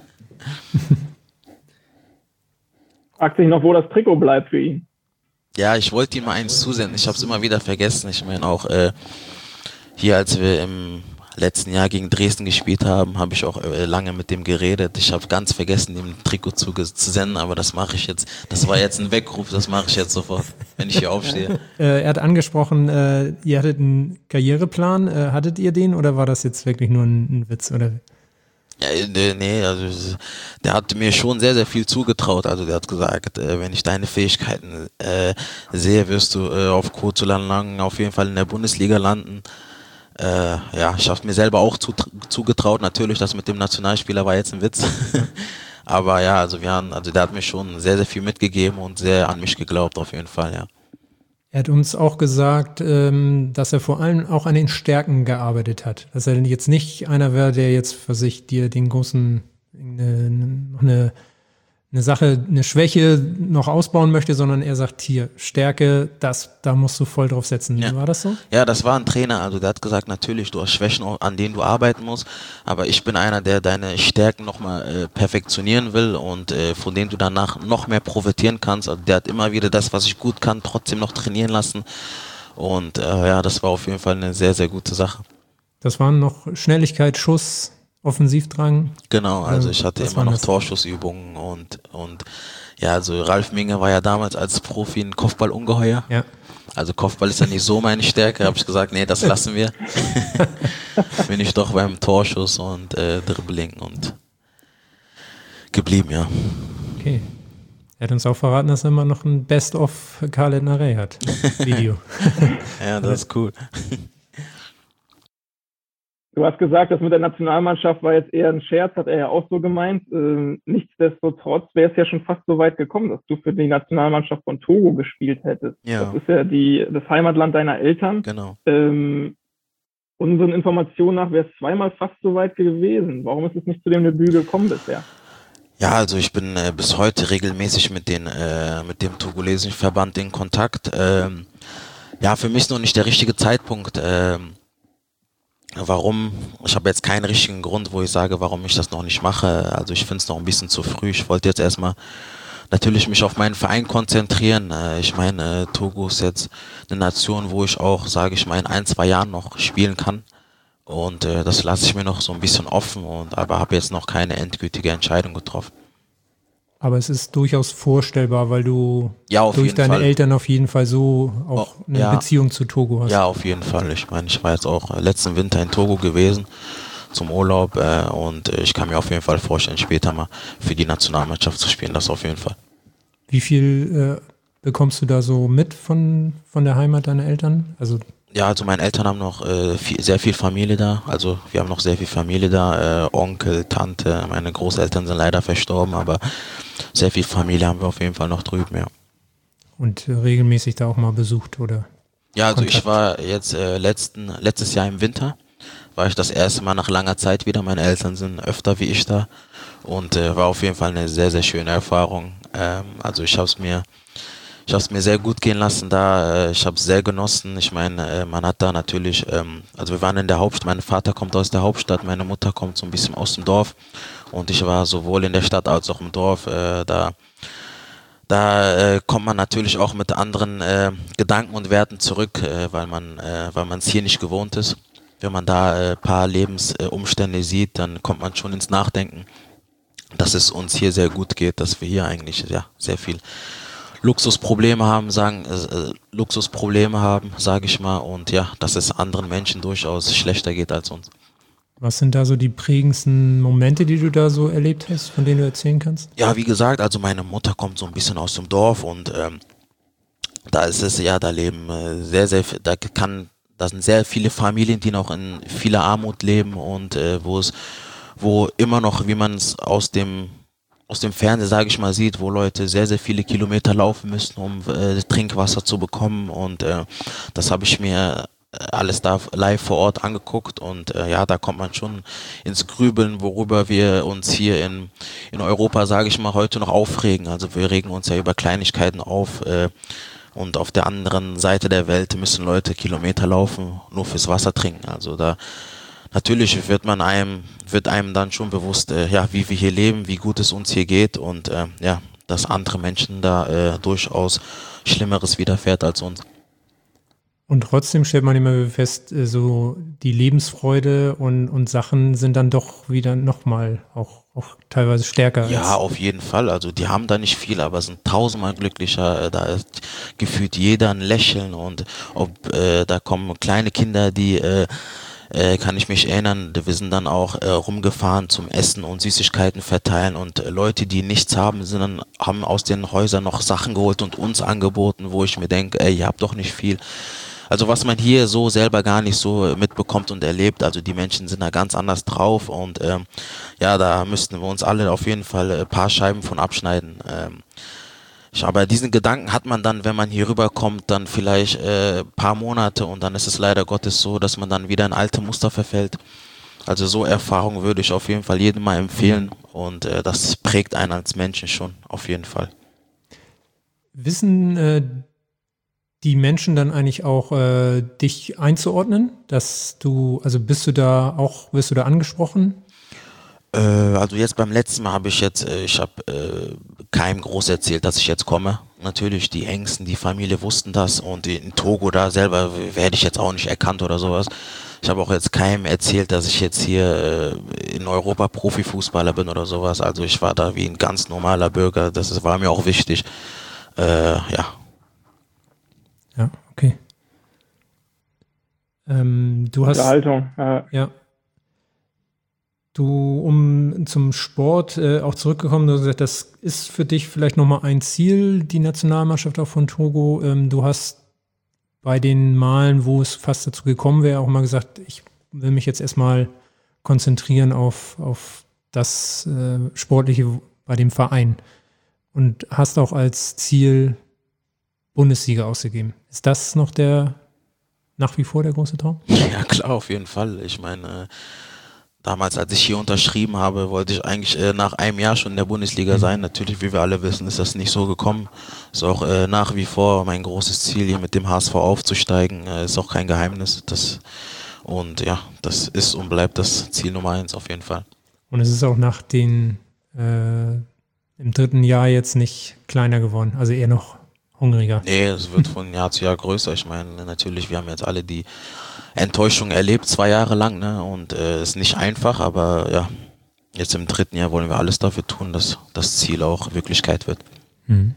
Fragt sich noch, wo das Trikot bleibt für ihn. Ja, ich wollte ihm mal eins zusenden. Ich habe es immer wieder vergessen. Ich meine auch äh, hier, als wir im letzten Jahr gegen Dresden gespielt haben, habe ich auch äh, lange mit dem geredet. Ich habe ganz vergessen, ihm ein Trikot zu, zu senden, aber das mache ich jetzt. Das war jetzt ein Weckruf, das mache ich jetzt sofort, wenn ich hier aufstehe. Äh, er hat angesprochen, äh, ihr hattet einen Karriereplan. Äh, hattet ihr den oder war das jetzt wirklich nur ein, ein Witz? Oder? Ja, nee, also der hat mir schon sehr, sehr viel zugetraut. Also der hat gesagt, äh, wenn ich deine Fähigkeiten äh, sehe, wirst du äh, auf kurz oder lang auf jeden Fall in der Bundesliga landen. Äh, ja, ich habe mir selber auch zu, zugetraut. Natürlich, das mit dem Nationalspieler war jetzt ein Witz. Aber ja, also wir haben, also der hat mir schon sehr, sehr viel mitgegeben und sehr an mich geglaubt, auf jeden Fall, ja. Er hat uns auch gesagt, ähm, dass er vor allem auch an den Stärken gearbeitet hat. Dass er jetzt nicht einer wäre, der jetzt für sich dir den großen, eine, noch eine, eine Sache, eine Schwäche noch ausbauen möchte, sondern er sagt hier, Stärke, das, da musst du voll drauf setzen. Ja. War das so? Ja, das war ein Trainer, also der hat gesagt, natürlich, du hast Schwächen, an denen du arbeiten musst, aber ich bin einer, der deine Stärken nochmal äh, perfektionieren will und äh, von denen du danach noch mehr profitieren kannst. Also der hat immer wieder das, was ich gut kann, trotzdem noch trainieren lassen und äh, ja, das war auf jeden Fall eine sehr, sehr gute Sache. Das waren noch Schnelligkeit, Schuss, Offensivdrang. Genau, also ich hatte Was immer noch das? Torschussübungen und, und ja, also Ralf Minge war ja damals als Profi ein Kopfballungeheuer. Ja. Also Kopfball ist ja nicht so meine Stärke, habe ich gesagt, nee, das lassen wir. Bin ich doch beim Torschuss und äh, Dribbling und geblieben, ja. Okay. Er hat uns auch verraten, dass er immer noch ein Best-of Khaled Narey hat. Video. Ja, das ist cool. Du hast gesagt, das mit der Nationalmannschaft war jetzt eher ein Scherz, hat er ja auch so gemeint. Ähm, nichtsdestotrotz wäre es ja schon fast so weit gekommen, dass du für die Nationalmannschaft von Togo gespielt hättest. Ja. Das ist ja die, das Heimatland deiner Eltern. Genau. Ähm, unseren Informationen nach wäre es zweimal fast so weit gewesen. Warum ist es nicht zu dem Debüt gekommen bisher? Ja, also ich bin äh, bis heute regelmäßig mit, den, äh, mit dem togolesischen Verband in Kontakt. Ähm, ja, für mich ist noch nicht der richtige Zeitpunkt. Ähm, Warum? Ich habe jetzt keinen richtigen Grund, wo ich sage, warum ich das noch nicht mache. Also ich finde es noch ein bisschen zu früh. Ich wollte jetzt erstmal natürlich mich auf meinen Verein konzentrieren. Ich meine, Togo ist jetzt eine Nation, wo ich auch, sage ich mal, in ein, zwei Jahren noch spielen kann. Und äh, das lasse ich mir noch so ein bisschen offen, und aber habe jetzt noch keine endgültige Entscheidung getroffen. Aber es ist durchaus vorstellbar, weil du Ja, auf durch jeden deine Fall. Eltern auf jeden Fall so auch Oh, eine ja. Beziehung zu Togo hast. Ja, auf jeden Fall. Ich meine, ich war jetzt auch äh, letzten Winter in Togo gewesen zum Urlaub äh, und äh, ich kann mir auf jeden Fall vorstellen, später mal für die Nationalmannschaft zu spielen, das auf jeden Fall. Wie viel äh, bekommst du da so mit von, von der Heimat deiner Eltern? Also Ja, also meine Eltern haben noch äh, viel, sehr viel Familie da, also wir haben noch sehr viel Familie da, äh, Onkel, Tante, meine Großeltern sind leider verstorben, aber sehr viel Familie haben wir auf jeden Fall noch drüben, ja. und äh, regelmäßig da auch mal besucht, oder? Ja, also Kontakt. ich war jetzt äh, letzten, letztes Jahr im Winter, war ich das erste Mal nach langer Zeit wieder, meine Eltern sind öfter wie ich da und äh, war auf jeden Fall eine sehr, sehr schöne Erfahrung. Ähm, also ich habe es mir Ich habe es mir sehr gut gehen lassen da, ich habe es sehr genossen. Ich meine, man hat da natürlich, also wir waren in der Hauptstadt, mein Vater kommt aus der Hauptstadt, meine Mutter kommt so ein bisschen aus dem Dorf und ich war sowohl in der Stadt als auch im Dorf. Da, da äh, kommt man natürlich auch mit anderen äh, Gedanken und Werten zurück, äh, weil man äh, weil man es hier nicht gewohnt ist. Wenn man da ein äh, paar Lebensumstände äh, sieht, dann kommt man schon ins Nachdenken, dass es uns hier sehr gut geht, dass wir hier eigentlich ja sehr viel Luxusprobleme haben, sagen äh, Luxusprobleme haben, sage ich mal, und ja, dass es anderen Menschen durchaus schlechter geht als uns. Was sind da so die prägendsten Momente, die du da so erlebt hast, von denen du erzählen kannst? Ja, wie gesagt, also meine Mutter kommt so ein bisschen aus dem Dorf und ähm, da ist es ja, da leben äh, sehr, sehr, da kann, da sind sehr viele Familien, die noch in vieler Armut leben und äh, wo es, wo immer noch, wie man es aus dem aus dem Fernsehen, sage ich mal, sieht, wo Leute sehr, sehr viele Kilometer laufen müssen, um äh, Trinkwasser zu bekommen und äh, das habe ich mir alles da live vor Ort angeguckt und äh, ja, da kommt man schon ins Grübeln, worüber wir uns hier in, in Europa, sage ich mal, heute noch aufregen. Also wir regen uns ja über Kleinigkeiten auf äh, und auf der anderen Seite der Welt müssen Leute Kilometer laufen, nur fürs Wasser trinken. Also da natürlich wird man einem, wird einem dann schon bewusst, äh, ja, wie wir hier leben, wie gut es uns hier geht und äh, ja, dass andere Menschen da äh, durchaus Schlimmeres widerfährt als uns. Und trotzdem stellt man immer fest, so die Lebensfreude und, und Sachen sind dann doch wieder nochmal auch, auch teilweise stärker. Ja, auf jeden Fall. Also die haben da nicht viel, aber sind tausendmal glücklicher. Da ist gefühlt jeder ein Lächeln und ob äh, da kommen kleine Kinder, die äh, äh, kann ich mich erinnern, wir sind dann auch äh, rumgefahren zum Essen und Süßigkeiten verteilen und äh, Leute, die nichts haben, sind dann, haben aus den Häusern noch Sachen geholt und uns angeboten, wo ich mir denke, ey, ihr habt doch nicht viel. Also was man hier so selber gar nicht so mitbekommt und erlebt, also die Menschen sind da ganz anders drauf und ähm, ja, da müssten wir uns alle auf jeden Fall ein paar Scheiben von abschneiden. Ähm, ich, aber diesen Gedanken hat man dann, wenn man hier rüberkommt, dann vielleicht ein äh, paar Monate und dann ist es leider Gottes so, dass man dann wieder in alte Muster verfällt. Also so Erfahrungen würde ich auf jeden Fall jedem mal empfehlen und äh, das prägt einen als Menschen schon, auf jeden Fall. Wissen äh die Menschen dann eigentlich auch äh, dich einzuordnen, dass du, also bist du da auch, wirst du da angesprochen? Äh, also jetzt beim letzten Mal habe ich jetzt, äh, ich habe äh, keinem groß erzählt, dass ich jetzt komme. Natürlich die Ängsten, die Familie wussten das und in Togo da selber werde ich jetzt auch nicht erkannt oder sowas. Ich habe auch jetzt keinem erzählt, dass ich jetzt hier äh, in Europa Profifußballer bin oder sowas. Also ich war da wie ein ganz normaler Bürger, das war mir auch wichtig. Äh, ja. Ja, okay. Ähm, du hast Unterhaltung, äh. ja. Du, um zum Sport äh, auch zurückgekommen, du hast gesagt, das ist für dich vielleicht nochmal ein Ziel, die Nationalmannschaft auch von Togo. Ähm, du hast bei den Malen, wo es fast dazu gekommen wäre, auch mal gesagt, ich will mich jetzt erstmal konzentrieren auf, auf das äh, Sportliche bei dem Verein und hast auch als Ziel Bundesliga ausgegeben. Ist das noch der, nach wie vor der große Traum? Ja, klar, auf jeden Fall. Ich meine, damals, als ich hier unterschrieben habe, wollte ich eigentlich äh, nach einem Jahr schon in der Bundesliga sein. Natürlich, wie wir alle wissen, ist das nicht so gekommen. Ist auch äh, nach wie vor mein großes Ziel, hier mit dem H S V aufzusteigen. Äh, ist auch kein Geheimnis. Das, und ja, das ist und bleibt das Ziel Nummer eins auf jeden Fall. Und es ist auch nach den, äh, im dritten Jahr jetzt nicht kleiner geworden, also eher noch hungriger. Nee, es wird von Jahr zu Jahr größer. Ich meine, natürlich, wir haben jetzt alle die Enttäuschung erlebt, zwei Jahre lang, ne? Und es äh, ist nicht einfach, aber ja, jetzt im dritten Jahr wollen wir alles dafür tun, dass das Ziel auch Wirklichkeit wird. Mhm.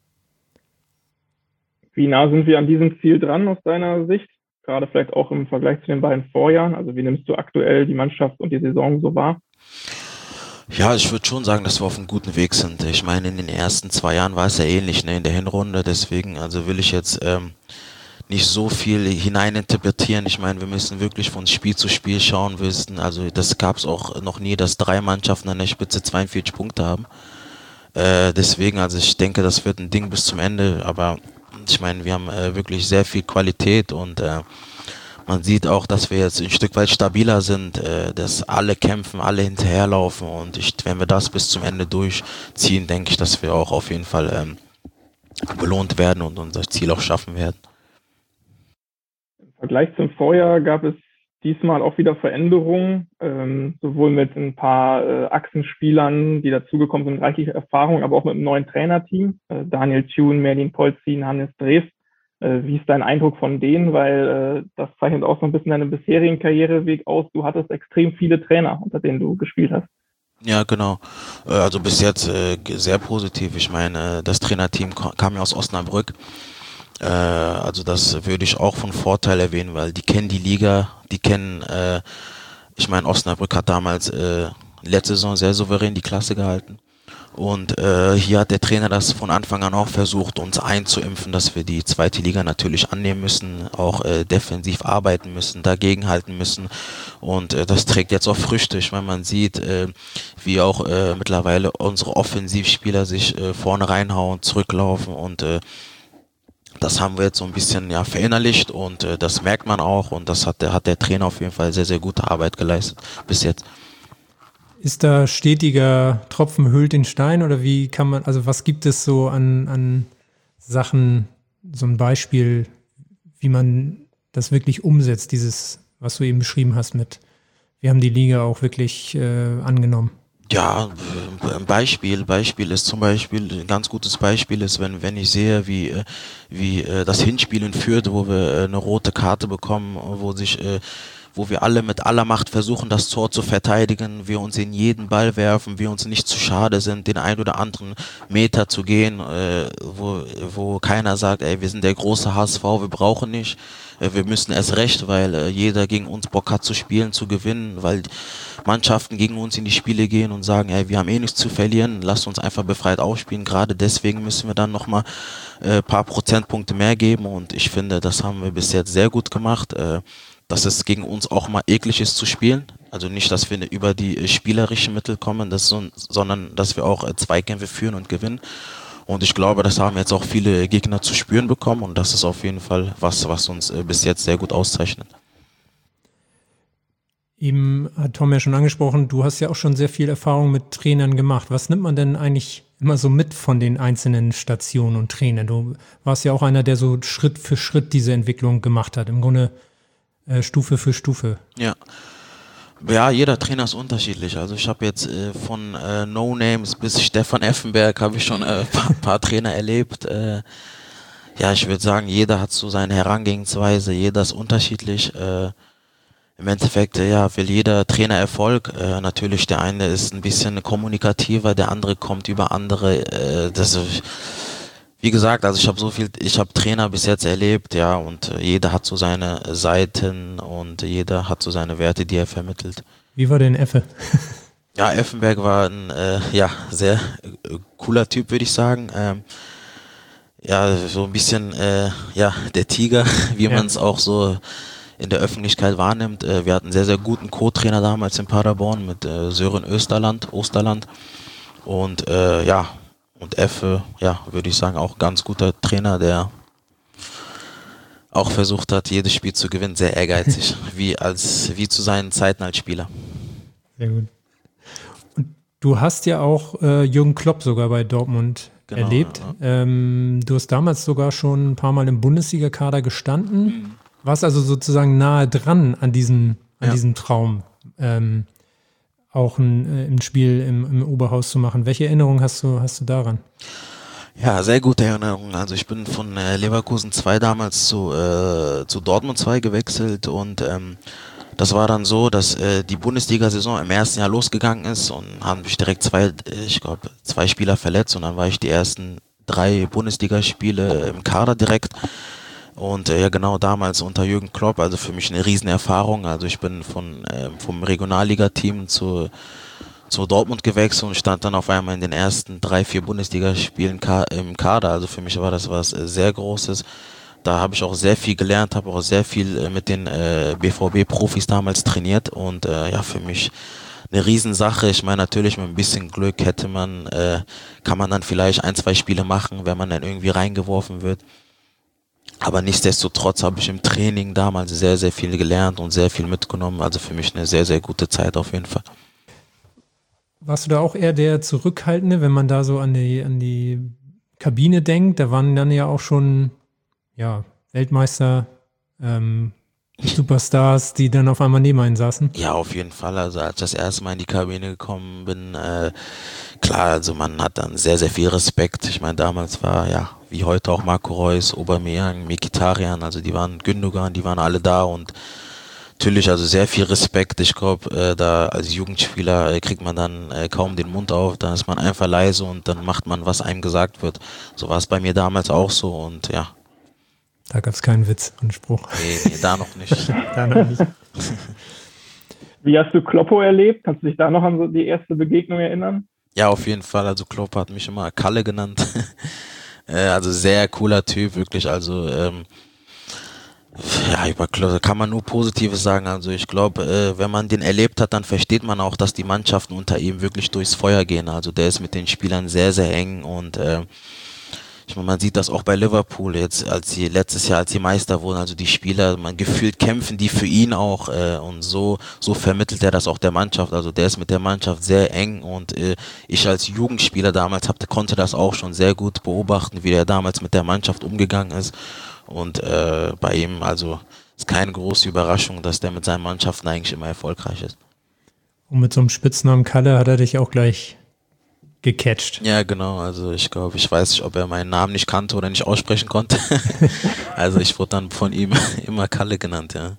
Wie nah sind wir an diesem Ziel dran aus deiner Sicht? Gerade vielleicht auch im Vergleich zu den beiden Vorjahren. Also wie nimmst du aktuell die Mannschaft und die Saison so wahr? Ja, ich würde schon sagen, dass wir auf einem guten Weg sind. Ich meine, in den ersten zwei Jahren war es ja ähnlich, ne, in der Hinrunde. Deswegen, also will ich jetzt ähm, nicht so viel hineininterpretieren. Ich meine, wir müssen wirklich von Spiel zu Spiel schauen. Wissen. Also das gab es auch noch nie, dass drei Mannschaften an der Spitze zweiundvierzig Punkte haben. Äh, deswegen, also ich denke, das wird ein Ding bis zum Ende. Aber ich meine, wir haben äh, wirklich sehr viel Qualität und äh, man sieht auch, dass wir jetzt ein Stück weit stabiler sind, äh, dass alle kämpfen, alle hinterherlaufen und ich, wenn wir das bis zum Ende durchziehen, denke ich, dass wir auch auf jeden Fall ähm, belohnt werden und unser Ziel auch schaffen werden. Im Vergleich zum Vorjahr gab es diesmal auch wieder Veränderungen, ähm, sowohl mit ein paar äh, Achsenspielern, die dazugekommen sind, reichliche Erfahrung, aber auch mit einem neuen Trainerteam. Äh, Daniel Thune, Merlin Polzin, Hannes Drees. Äh, wie ist dein Eindruck von denen? Weil äh, das zeichnet auch so ein bisschen deinen bisherigen Karriereweg aus. Du hattest extrem viele Trainer, unter denen du gespielt hast. Ja, genau. Äh, Also bis jetzt äh, g- sehr positiv. Ich meine, äh, das Trainerteam ko- kam ja aus Osnabrück. Äh, also das würde ich auch von Vorteil erwähnen, weil die kennen die Liga, die kennen, äh, ich meine, Osnabrück hat damals äh, letzte Saison sehr souverän die Klasse gehalten. Und äh, hier hat der Trainer das von Anfang an auch versucht, uns einzuimpfen, dass wir die zweite Liga natürlich annehmen müssen, auch äh, defensiv arbeiten müssen, dagegenhalten müssen. Und äh, das trägt jetzt auch Früchte. Ich meine, man sieht, äh, wie auch äh, mittlerweile unsere Offensivspieler sich äh, vorne reinhauen, zurücklaufen und äh, das haben wir jetzt so ein bisschen ja verinnerlicht und äh, das merkt man auch und das hat der hat der Trainer auf jeden Fall sehr, sehr gute Arbeit geleistet bis jetzt. Ist da stetiger Tropfen höhlt den Stein oder wie kann man, also was gibt es so an, an Sachen, so ein Beispiel, wie man das wirklich umsetzt, dieses, was du eben beschrieben hast mit, wir haben die Liga auch wirklich äh, angenommen? Ja, ein Beispiel, Beispiel ist zum Beispiel, ein ganz gutes Beispiel ist, wenn, wenn ich sehe, wie, äh, wie äh, das Hinspiel in Fürth, wo wir äh, eine rote Karte bekommen, wo sich, äh, wo wir alle mit aller Macht versuchen, das Tor zu verteidigen, wir uns in jeden Ball werfen, wir uns nicht zu schade sind, den ein oder anderen Meter zu gehen, äh, wo, wo keiner sagt, ey, wir sind der große H S V, wir brauchen nicht, äh, wir müssen erst recht, weil äh, jeder gegen uns Bock hat zu spielen, zu gewinnen, weil Mannschaften gegen uns in die Spiele gehen und sagen, ey, wir haben eh nichts zu verlieren, lasst uns einfach befreit aufspielen. Gerade deswegen müssen wir dann nochmal ein äh, paar Prozentpunkte mehr geben und ich finde, das haben wir bis jetzt sehr gut gemacht, äh, dass es gegen uns auch mal eklig ist zu spielen. Also nicht, dass wir über die äh, spielerischen Mittel kommen, das so, sondern dass wir auch äh, Zweikämpfe führen und gewinnen. Und ich glaube, das haben jetzt auch viele Gegner zu spüren bekommen und das ist auf jeden Fall was, was uns äh, bis jetzt sehr gut auszeichnet. Eben hat Tom ja schon angesprochen, du hast ja auch schon sehr viel Erfahrung mit Trainern gemacht. Was nimmt man denn eigentlich immer so mit von den einzelnen Stationen und Trainern? Du warst ja auch einer, der so Schritt für Schritt diese Entwicklung gemacht hat, im Grunde äh, Stufe für Stufe. Ja. Ja, jeder Trainer ist unterschiedlich. Also ich habe jetzt äh, von äh, No-Names bis Stefan Effenberg habe ich schon ein äh, paar, paar Trainer erlebt. Äh, ja, ich würde sagen, jeder hat so seine Herangehensweise, jeder ist unterschiedlich. Äh, Im Endeffekt, ja, will jeder Trainer Erfolg. Äh, natürlich, der eine ist ein bisschen kommunikativer, der andere kommt über andere. Äh, das, wie gesagt, also ich habe so viel, ich habe Trainer bis jetzt erlebt, ja, und äh, jeder hat so seine Seiten und jeder hat so seine Werte, die er vermittelt. Wie war denn Effe? Ja, Effenberg war ein äh, ja sehr äh, cooler Typ, würde ich sagen. Ähm, ja, so ein bisschen äh, ja der Tiger, wie Ja. man es auch so in der Öffentlichkeit wahrnimmt. Äh, wir hatten einen sehr, sehr guten Co-Trainer damals in Paderborn mit äh, Sören Österland, Osterland. Und äh, ja, und Effe, ja, würde ich sagen, auch ganz guter Trainer, der auch versucht hat, jedes Spiel zu gewinnen, sehr ehrgeizig, wie als wie zu seinen Zeiten als Spieler. Sehr gut. Und du hast ja auch äh, Jürgen Klopp sogar bei Dortmund Genau, erlebt. ja. Ähm, du hast damals sogar schon ein paar Mal im Bundesliga-Kader gestanden. Warst also sozusagen nahe dran an diesem, an Ja. diesem Traum, ähm, auch ein, äh, ein Spiel im, im Oberhaus zu machen. Welche Erinnerungen hast du, hast du daran? Ja, sehr gute Erinnerungen. Also ich bin von äh, Leverkusen zwei damals zu, äh, zu Dortmund zwei gewechselt und ähm, das war dann so, dass äh, die Bundesliga-Saison im ersten Jahr losgegangen ist und haben mich direkt zwei, äh, ich glaube, zwei Spieler verletzt und dann war ich die ersten drei Bundesligaspiele im Kader direkt. Und äh, ja, genau damals unter Jürgen Klopp, also für mich eine Riesenerfahrung. Also ich bin von äh, vom Regionalliga-Team zu, zu Dortmund gewechselt und stand dann auf einmal in den ersten drei, vier Bundesligaspielen ka- im Kader. Also für mich war das was äh, sehr Großes. Da habe ich auch sehr viel gelernt, habe auch sehr viel äh, mit den äh, B V B-Profis damals trainiert und äh, ja, für mich eine Riesensache. Ich meine, natürlich mit ein bisschen Glück hätte man, äh, kann man dann vielleicht ein, zwei Spiele machen, wenn man dann irgendwie reingeworfen wird. Aber nichtsdestotrotz habe ich im Training damals sehr, sehr viel gelernt und sehr viel mitgenommen. Also für mich eine sehr, sehr gute Zeit auf jeden Fall. Warst du da auch eher der Zurückhaltende, wenn man da so an die, an die Kabine denkt? Da waren dann ja auch schon ja, Weltmeister, ähm, Superstars, die dann auf einmal neben einen saßen? Ja, auf jeden Fall. Also als ich das erste Mal in die Kabine gekommen bin, äh, klar, also man hat dann sehr, sehr viel Respekt. Ich meine, damals war ja, wie heute auch Marco Reus, Aubameyang, Mkhitaryan, also die waren Gündogan, die waren alle da und natürlich, also sehr viel Respekt. Ich glaube, äh, da als Jugendspieler äh, kriegt man dann äh, kaum den Mund auf, dann ist man einfach leise und dann macht man, was einem gesagt wird. So war es bei mir damals auch so und ja. Da gab es keinen Witz und Spruch. Nee, nee, da noch nicht. da noch nicht. Wie hast du Kloppo erlebt? Kannst du dich da noch an so die erste Begegnung erinnern? Ja, auf jeden Fall. Also Kloppo hat mich immer Kalle genannt. äh, also sehr cooler Typ, wirklich. Also ähm, ja, über Kloppo kann man nur Positives sagen. Also ich glaube, äh, wenn man den erlebt hat, dann versteht man auch, dass die Mannschaften unter ihm wirklich durchs Feuer gehen. Also der ist mit den Spielern sehr, sehr eng und äh, ich meine, man sieht das auch bei Liverpool jetzt, als sie letztes Jahr, als sie Meister wurden, also die Spieler, man gefühlt kämpfen die für ihn auch äh, und so so vermittelt er das auch der Mannschaft. Also der ist mit der Mannschaft sehr eng und äh, ich als Jugendspieler damals hab, konnte das auch schon sehr gut beobachten, wie er damals mit der Mannschaft umgegangen ist und äh, bei ihm, also ist keine große Überraschung, dass der mit seinen Mannschaften eigentlich immer erfolgreich ist. Und mit so einem Spitznamen Kalle hat er dich auch gleich gecatcht. Ja, genau. Also ich glaube, ich weiß nicht, ob er meinen Namen nicht kannte oder nicht aussprechen konnte. Also ich wurde dann von ihm immer Kalle genannt, ja.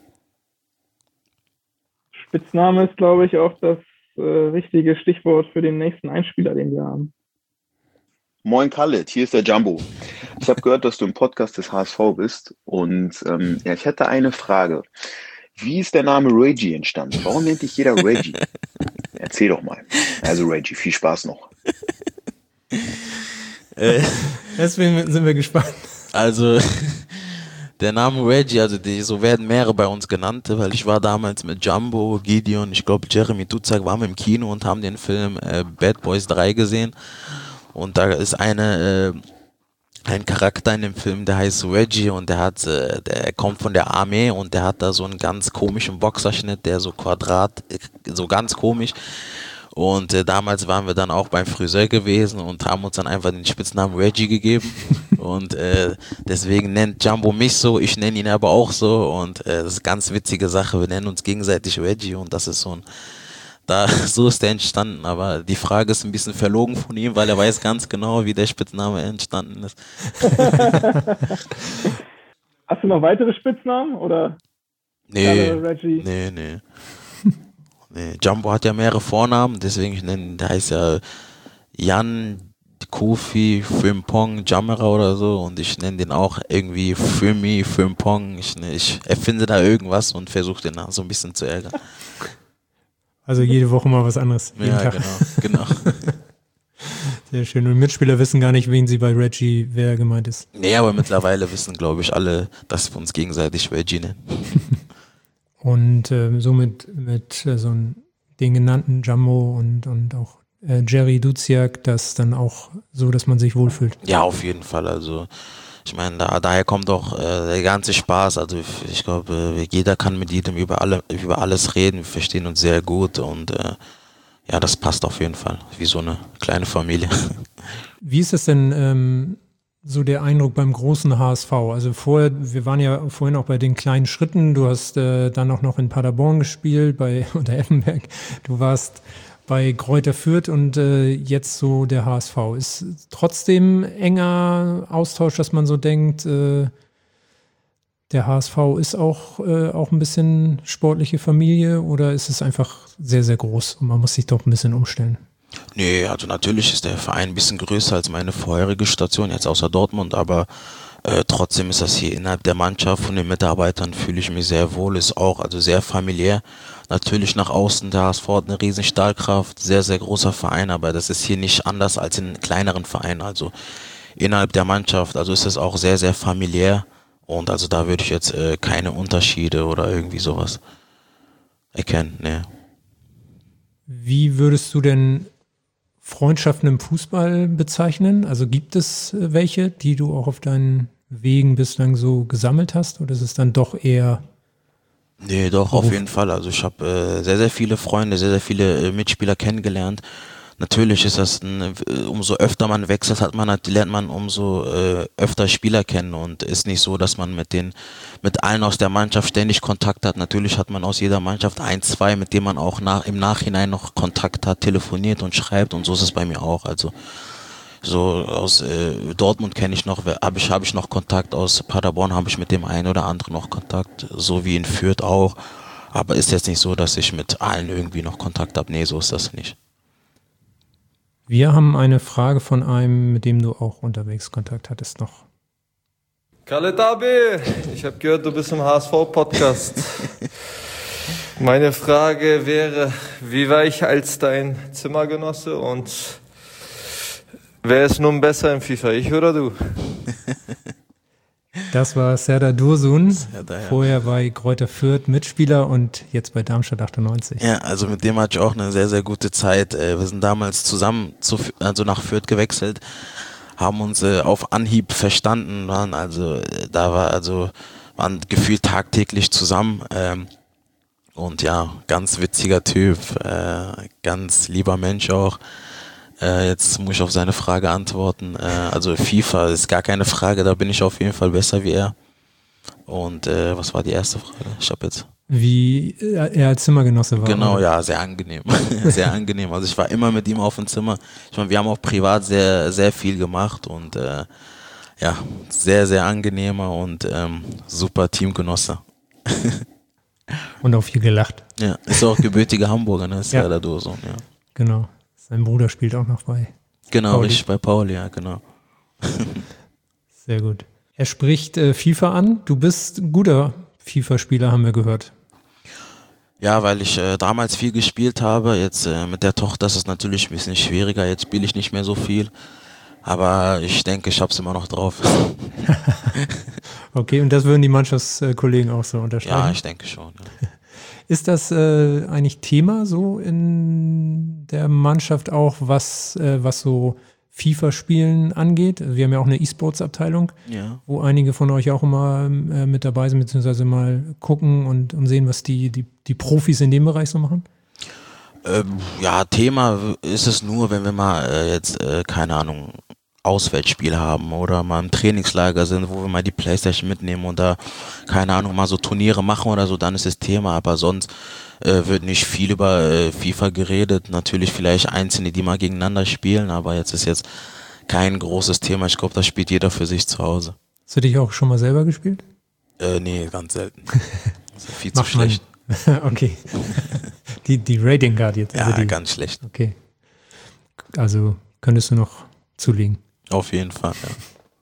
Spitzname ist, glaube ich, auch das äh, richtige Stichwort für den nächsten Einspieler, den wir haben. Moin Khaled, hier ist der Jumbo. Ich habe gehört, dass du im Podcast des H S V bist und ähm, ja, ich hätte eine Frage. Wie ist der Name Reggie entstanden? Warum nennt dich jeder Reggie? Erzähl doch mal. Also Reggie, viel Spaß noch. Äh, Deswegen sind wir gespannt. Also der Name Reggie, also die, so werden mehrere bei uns genannt, weil ich war damals mit Jumbo, Gideon, ich glaube Jeremy Duzak waren wir im Kino und haben den Film äh, Bad Boys drei gesehen und da ist eine äh, ein Charakter in dem Film, der heißt Reggie und der hat, äh, der kommt von der Armee und der hat da so einen ganz komischen Boxerschnitt, der so Quadrat, äh, so ganz komisch. Und äh, damals waren wir dann auch beim Friseur gewesen und haben uns dann einfach den Spitznamen Reggie gegeben. Und äh, deswegen nennt Jumbo mich so, ich nenne ihn aber auch so. Und äh, das ist eine ganz witzige Sache. Wir nennen uns gegenseitig Reggie und das ist so ein, da, so ist der entstanden. Aber die Frage ist ein bisschen verlogen von ihm, weil er weiß ganz genau, wie der Spitzname entstanden ist. Hast du noch weitere Spitznamen oder? Nee, Reggie? nee, nee. Nee, Jumbo hat ja mehrere Vornamen, deswegen ich nenne, der heißt ja Jan Kofi Frimpong Jamera oder so und ich nenne den auch irgendwie Frimi Frimpong. Ich, ich erfinde da irgendwas und versuche den so ein bisschen zu ärgern. Also jede Woche mal was anderes. Jeden Ja, Tag. genau, genau. Sehr schön. Und Mitspieler wissen gar nicht, wen sie bei Reggie, wer gemeint ist. Nee, aber mittlerweile wissen, glaube ich, alle, dass wir uns gegenseitig Reggie nennen. Und äh, somit mit äh, so ein, den genannten Jumbo und, und auch äh, Jerry Duziak, das dann auch so, dass man sich wohlfühlt. Ja, auf jeden Fall. Also ich meine, da, daher kommt auch äh, der ganze Spaß. Also ich, ich glaube, äh, jeder kann mit jedem über alle über alles reden. Wir verstehen uns sehr gut und äh, ja, das passt auf jeden Fall. Wie so eine kleine Familie. Wie ist es denn ähm, so der Eindruck beim großen H S V? Also vorher, wir waren ja vorhin auch bei den kleinen Schritten. Du hast äh, dann auch noch in Paderborn gespielt, bei unter Effenberg. Du warst bei Greuther Fürth und äh, jetzt so der H S V. Ist trotzdem enger Austausch, dass man so denkt, äh, der H S V ist auch, äh, auch ein bisschen sportliche Familie oder ist es einfach sehr, sehr groß und man muss sich doch ein bisschen umstellen? Nee, also natürlich ist der Verein ein bisschen größer als meine vorherige Station, jetzt außer Dortmund, aber äh, trotzdem ist das hier innerhalb der Mannschaft von den Mitarbeitern, fühle ich mich sehr wohl, ist auch also sehr familiär. Natürlich nach außen, der H S V hat eine riesen Stahlkraft, sehr, sehr großer Verein, aber das ist hier nicht anders als in kleineren Vereinen, also innerhalb der Mannschaft, also ist es auch sehr, sehr familiär und also da würde ich jetzt äh, keine Unterschiede oder irgendwie sowas erkennen, ne. Wie würdest du denn Freundschaften im Fußball bezeichnen? Also gibt es welche, die du auch auf deinen Wegen bislang so gesammelt hast? Oder ist es dann doch eher... Nee, doch, auf jeden Fall. Also ich habe äh, sehr, sehr viele Freunde, sehr, sehr viele äh, Mitspieler kennengelernt. natürlich ist das, ein, umso öfter man wechselt, hat man, lernt man umso äh, öfter Spieler kennen und ist nicht so, dass man mit den, mit allen aus der Mannschaft ständig Kontakt hat. Natürlich hat man aus jeder Mannschaft ein, zwei, mit denen man auch nach, im Nachhinein noch Kontakt hat, telefoniert und schreibt, und so ist es bei mir auch. Also so aus äh, Dortmund kenne ich noch, habe ich, hab ich noch Kontakt, aus Paderborn habe ich mit dem einen oder anderen noch Kontakt, so wie in Fürth auch. Aber ist jetzt nicht so, dass ich mit allen irgendwie noch Kontakt habe. Nee, so ist das nicht. Wir haben eine Frage von einem, mit dem du auch unterwegs Kontakt hattest noch. Khaled Abi, ich habe gehört, du bist im H S V-Podcast. Meine Frage wäre, wie war ich als dein Zimmergenosse und wer ist nun besser im FIFA, ich oder du? Das war Serdar Dursun, Serdar, ja. Vorher bei Greuther Fürth Mitspieler und jetzt bei Darmstadt achtundneunzig. Ja, also mit dem hatte ich auch eine sehr, sehr gute Zeit. Wir sind damals zusammen zu, also nach Fürth gewechselt, haben uns auf Anhieb verstanden, waren also da war also waren gefühlt tagtäglich zusammen. Und ja, ganz witziger Typ, ganz lieber Mensch auch. Äh, jetzt muss ich auf seine Frage antworten. Äh, also FIFA ist gar keine Frage, da bin ich auf jeden Fall besser wie er. Und äh, was war die erste Frage? Ich habe jetzt... Wie er als Zimmergenosse war. Genau, oder? Ja, sehr angenehm. Sehr angenehm. Also ich war immer mit ihm auf dem Zimmer. Ich meine, wir haben auch privat sehr, sehr viel gemacht und äh, ja, sehr, sehr angenehmer und ähm, super Teamgenosse. Und auch viel gelacht. Ja, ist auch gebürtiger Hamburger, ne? Ist ja der Dursun, ja. Genau. Sein Bruder spielt auch noch bei Genau, Pauli. richtig, bei Pauli, ja, genau. Sehr gut. Er spricht äh, FIFA an. Du bist ein guter FIFA-Spieler, haben wir gehört. Ja, weil ich äh, damals viel gespielt habe. Jetzt äh, mit der Tochter ist es natürlich ein bisschen schwieriger. Jetzt spiele ich nicht mehr so viel. Aber ich denke, ich habe es immer noch drauf. Okay, und das würden die Mannschaftskollegen auch so unterstreichen? Ja, ich denke schon. Ja. Ist das äh, eigentlich Thema so in der Mannschaft auch, was, äh, was so FIFA-Spielen angeht? Wir haben ja auch eine E-Sports-Abteilung, Ja. wo einige von euch auch immer äh, mit dabei sind, beziehungsweise mal gucken und, und sehen, was die, die, die Profis in dem Bereich so machen? Ähm, ja, Thema ist es nur, wenn wir mal äh, jetzt, äh, keine Ahnung, Auswärtsspiel haben oder mal im Trainingslager sind, wo wir mal die Playstation mitnehmen und da, keine Ahnung, mal so Turniere machen oder so, dann ist das Thema, aber sonst äh, wird nicht viel über äh, FIFA geredet, natürlich vielleicht Einzelne, die mal gegeneinander spielen, aber jetzt ist jetzt kein großes Thema, ich glaube, das spielt jeder für sich zu Hause. Hast du dich auch schon mal selber gespielt? Äh, nee, ganz selten. Das ist viel zu Macht man. schlecht. Okay. Die, die Rating Card jetzt. Ja, also die, ganz schlecht. Okay. Also könntest du noch zulegen. Auf jeden Fall, ja.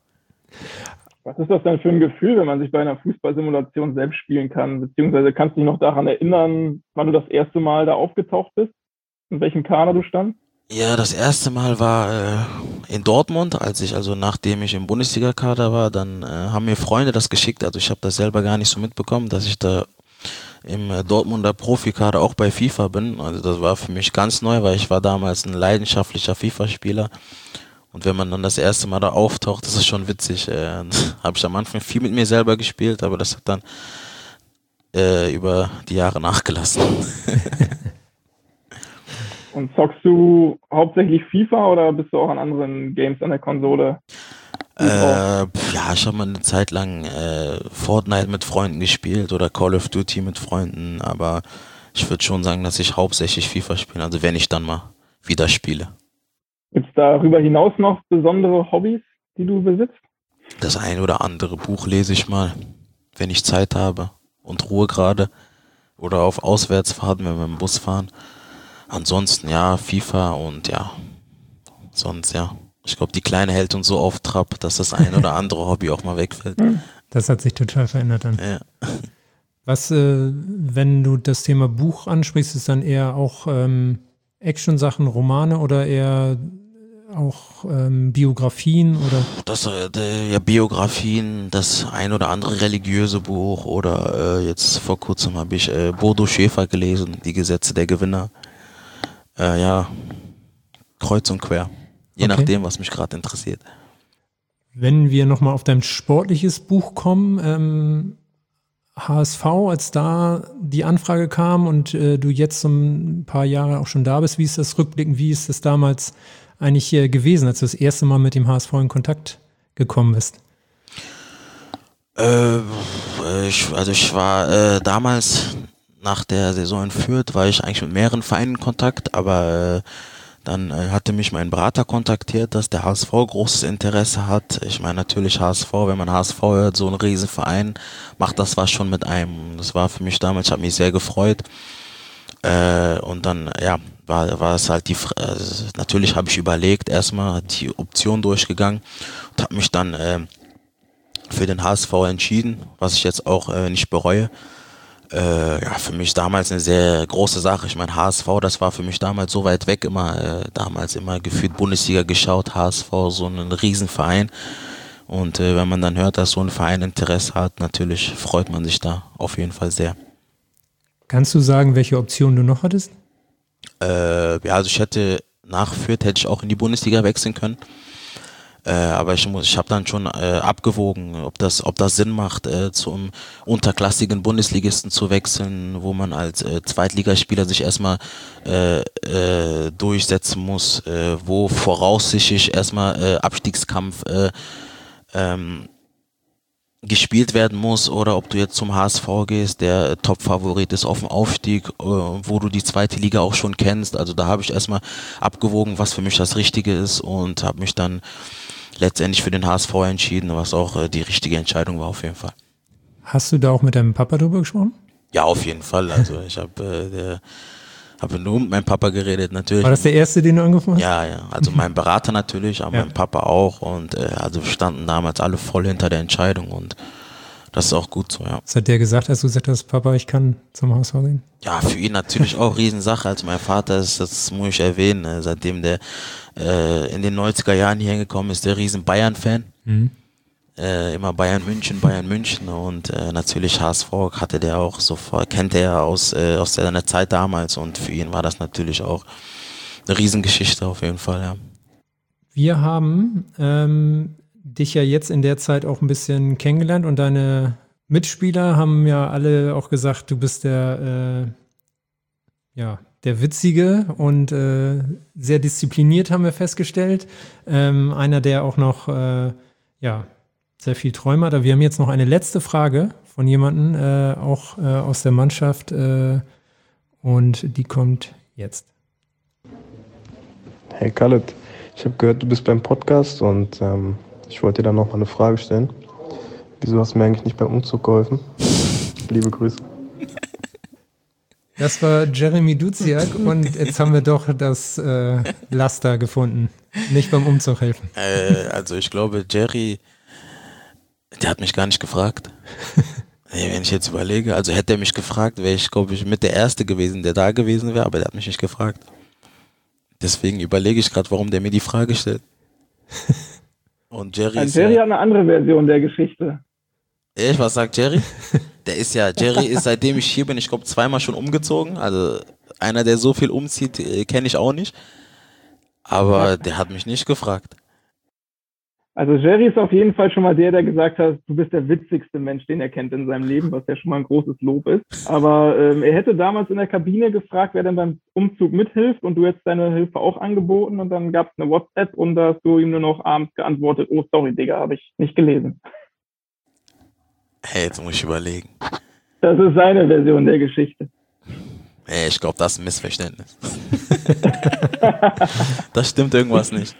Was ist das denn für ein Gefühl, wenn man sich bei einer Fußballsimulation selbst spielen kann? Beziehungsweise kannst du dich noch daran erinnern, wann du das erste Mal da aufgetaucht bist? In welchem Kader du standst? Ja, das erste Mal war äh, in Dortmund, als ich, also nachdem ich im Bundesliga-Kader war, dann äh, haben mir Freunde das geschickt, also ich habe das selber gar nicht so mitbekommen, dass ich da im äh, Dortmunder Profikader auch bei FIFA bin. Also das war für mich ganz neu, weil ich war damals ein leidenschaftlicher FIFA-Spieler. Und wenn man dann das erste Mal da auftaucht, das ist schon witzig. Äh, habe ich am Anfang viel mit mir selber gespielt, aber das hat dann äh, über die Jahre nachgelassen. Und zockst du hauptsächlich FIFA oder bist du auch an anderen Games an der Konsole? Äh, ja, ich habe mal eine Zeit lang äh, Fortnite mit Freunden gespielt oder Call of Duty mit Freunden, aber ich würde schon sagen, dass ich hauptsächlich FIFA spiele, also wenn ich dann mal wieder spiele. Gibt es darüber hinaus noch besondere Hobbys, die du besitzt? Das ein oder andere Buch lese ich mal, wenn ich Zeit habe und Ruhe gerade oder auf Auswärtsfahrten, wenn wir im Bus fahren. Ansonsten ja, FIFA und ja, sonst ja. Ich glaube, die Kleine hält uns so auf Trab, dass das ein oder andere Hobby auch mal wegfällt. Das hat sich total verändert dann. Ja. Was, äh, wenn du das Thema Buch ansprichst, ist dann eher auch ähm, Action-Sachen, Romane oder eher auch ähm, Biografien oder? Das äh, ja, Biografien, das ein oder andere religiöse Buch oder äh, jetzt vor kurzem habe ich äh, Bodo Schäfer gelesen, Die Gesetze der Gewinner. Äh, ja, kreuz und quer. Je Okay. nachdem, was mich gerade interessiert. Wenn wir nochmal auf dein sportliches Buch kommen, ähm, H S V, als da die Anfrage kam und äh, du jetzt so ein paar Jahre auch schon da bist, wie ist das rückblickend, wie ist das damals eigentlich äh, gewesen, als du das erste Mal mit dem H S V in Kontakt gekommen bist? Äh, ich, also ich war äh, damals nach der Saison in Fürth, war ich eigentlich mit mehreren Vereinen in Kontakt, aber äh, dann äh, hatte mich mein Berater kontaktiert, dass der H S V großes Interesse hat. Ich meine natürlich H S V, wenn man H S V hört, so ein Riesenverein, macht das was schon mit einem. Das war für mich damals, ich habe mich sehr gefreut. Äh, und dann, ja, war, war es halt die, äh, natürlich habe ich überlegt, erstmal die Option durchgegangen und habe mich dann äh, für den H S V entschieden, was ich jetzt auch äh, nicht bereue. Äh, ja, für mich damals eine sehr große Sache. Ich meine, H S V, das war für mich damals so weit weg, immer äh, damals immer gefühlt Bundesliga geschaut, H S V, so ein Riesenverein. Und äh, wenn man dann hört, dass so ein Verein Interesse hat, natürlich freut man sich da auf jeden Fall sehr. Kannst du sagen, welche Option du noch hattest? Äh, ja, also ich hätte nach Fürth, hätte ich auch in die Bundesliga wechseln können. Äh, aber ich muss, ich habe dann schon äh, abgewogen, ob das, ob das Sinn macht, äh, zum unterklassigen Bundesligisten zu wechseln, wo man als äh, Zweitligaspieler sich erstmal äh, äh, durchsetzen muss, äh, wo voraussichtlich erstmal äh, Abstiegskampf äh, ähm, gespielt werden muss, oder ob du jetzt zum H S V gehst, der Top-Favorit ist auf dem Aufstieg, äh, wo du die zweite Liga auch schon kennst. Also da habe ich erstmal abgewogen, was für mich das Richtige ist, und habe mich dann letztendlich für den H S V entschieden, was auch äh, die richtige Entscheidung war auf jeden Fall. Hast du da auch mit deinem Papa drüber gesprochen? Ja, auf jeden Fall. Also ich habe äh, hab nur mit meinem Papa geredet, natürlich. War das der erste, den du angefangen hast? Ja, ja. Also mein Berater natürlich, aber ja. Mein Papa auch, und äh, also wir standen damals alle voll hinter der Entscheidung, und das ist auch gut so, ja. Was hat der gesagt, als du gesagt hast, Papa, ich kann zum H S V gehen? Ja, für ihn natürlich auch Riesensache. Also mein Vater ist, das muss ich erwähnen, seitdem der äh, in den neunziger Jahren hier hingekommen ist, der riesen Bayern-Fan. Mhm. Äh, immer Bayern München, Bayern München, und äh, natürlich H S V hatte der auch sofort, kennt er aus, äh, aus seiner Zeit damals, und für ihn war das natürlich auch eine Riesengeschichte auf jeden Fall, ja. Wir haben ähm, dich ja jetzt in der Zeit auch ein bisschen kennengelernt, und deine Mitspieler haben ja alle auch gesagt, du bist der, äh, ja, der Witzige und äh, sehr diszipliniert, haben wir festgestellt. Ähm, einer, der auch noch, äh, ja, sehr viel Träume hat. Aber wir haben jetzt noch eine letzte Frage von jemandem, äh, auch äh, aus der Mannschaft, äh, und die kommt jetzt. Hey Khaled, ich habe gehört, du bist beim Podcast, und ähm, ich wollte dir dann noch mal eine Frage stellen. Wieso hast du mir eigentlich nicht beim Umzug geholfen? Liebe Grüße. Das war Jeremy Duziak, und jetzt haben wir doch das äh, Laster gefunden. Nicht beim Umzug helfen. Äh, also ich glaube, Jerry, der hat mich gar nicht gefragt. Nee, wenn ich jetzt überlege, also hätte er mich gefragt, wäre ich, glaube ich, mit der Erste gewesen, der da gewesen wäre, aber der hat mich nicht gefragt. Deswegen überlege ich gerade, warum der mir die Frage stellt. Und Jerry also Jerry ja, hat eine andere Version der Geschichte. Echt, was sagt Jerry? Der ist ja, Jerry ist, seitdem ich hier bin, ich glaube, zweimal schon umgezogen. Also einer, der so viel umzieht, kenne ich auch nicht. Aber der hat mich nicht gefragt. Also Jerry ist auf jeden Fall schon mal der, der gesagt hat, du bist der witzigste Mensch, den er kennt in seinem Leben, was ja schon mal ein großes Lob ist. Aber ähm, er hätte damals in der Kabine gefragt, wer denn beim Umzug mithilft, und du hättest deine Hilfe auch angeboten, und dann gab es eine WhatsApp, und da hast du ihm nur noch abends geantwortet, oh sorry Digga, habe ich nicht gelesen. Hey, jetzt muss ich überlegen. Das ist seine Version der Geschichte. Hey, ich glaube, das ist ein Missverständnis. Das stimmt irgendwas nicht.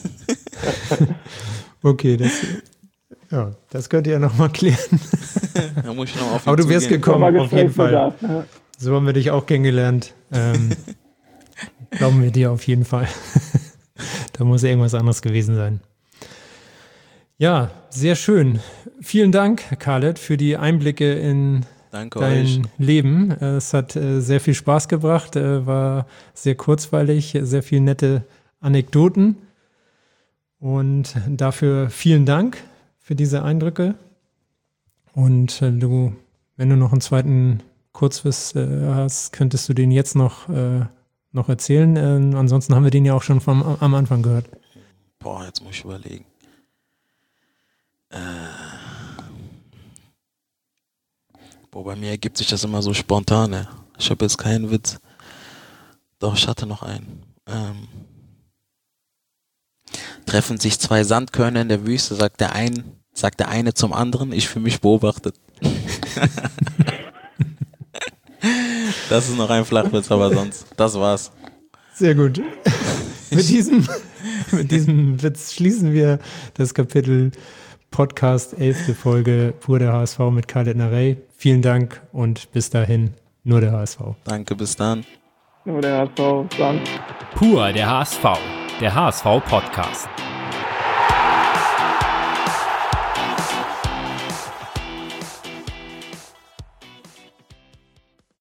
Okay, das, ja, das könnt ihr ja nochmal klären. Da muss ich noch auf ihn Aber du wärst zugehen. gekommen, auf jeden Fall. Ja. So haben wir dich auch kennengelernt. Ähm, glauben wir dir auf jeden Fall. Da muss irgendwas anderes gewesen sein. Ja, sehr schön. Vielen Dank, Khaled, für die Einblicke in Danke dein euch. Leben. Es hat äh, sehr viel Spaß gebracht, äh, war sehr kurzweilig, sehr viele nette Anekdoten. Und dafür vielen Dank für diese Eindrücke. Und äh, du, wenn du noch einen zweiten Kurzwiss äh, hast, könntest du den jetzt noch, äh, noch erzählen. Äh, ansonsten haben wir den ja auch schon vom, am Anfang gehört. Boah, jetzt muss ich überlegen. Äh, Boah, bei mir ergibt sich das immer so spontan, ey. Ich habe jetzt keinen Witz. Doch, ich hatte noch einen. Ähm, treffen sich zwei Sandkörner in der Wüste, sagt der, ein, sagt der eine zum anderen, ich fühle mich beobachtet. Das ist noch ein Flachwitz, aber sonst, das war's. Sehr gut. mit, diesem, mit diesem Witz schließen wir das Kapitel Podcast, elfte Folge, Pur der H S V mit Khaled Narey. Vielen Dank und bis dahin nur der H S V. Danke, bis dann. Nur der H S V, bis dann. Pur der H S V, der H S V Podcast.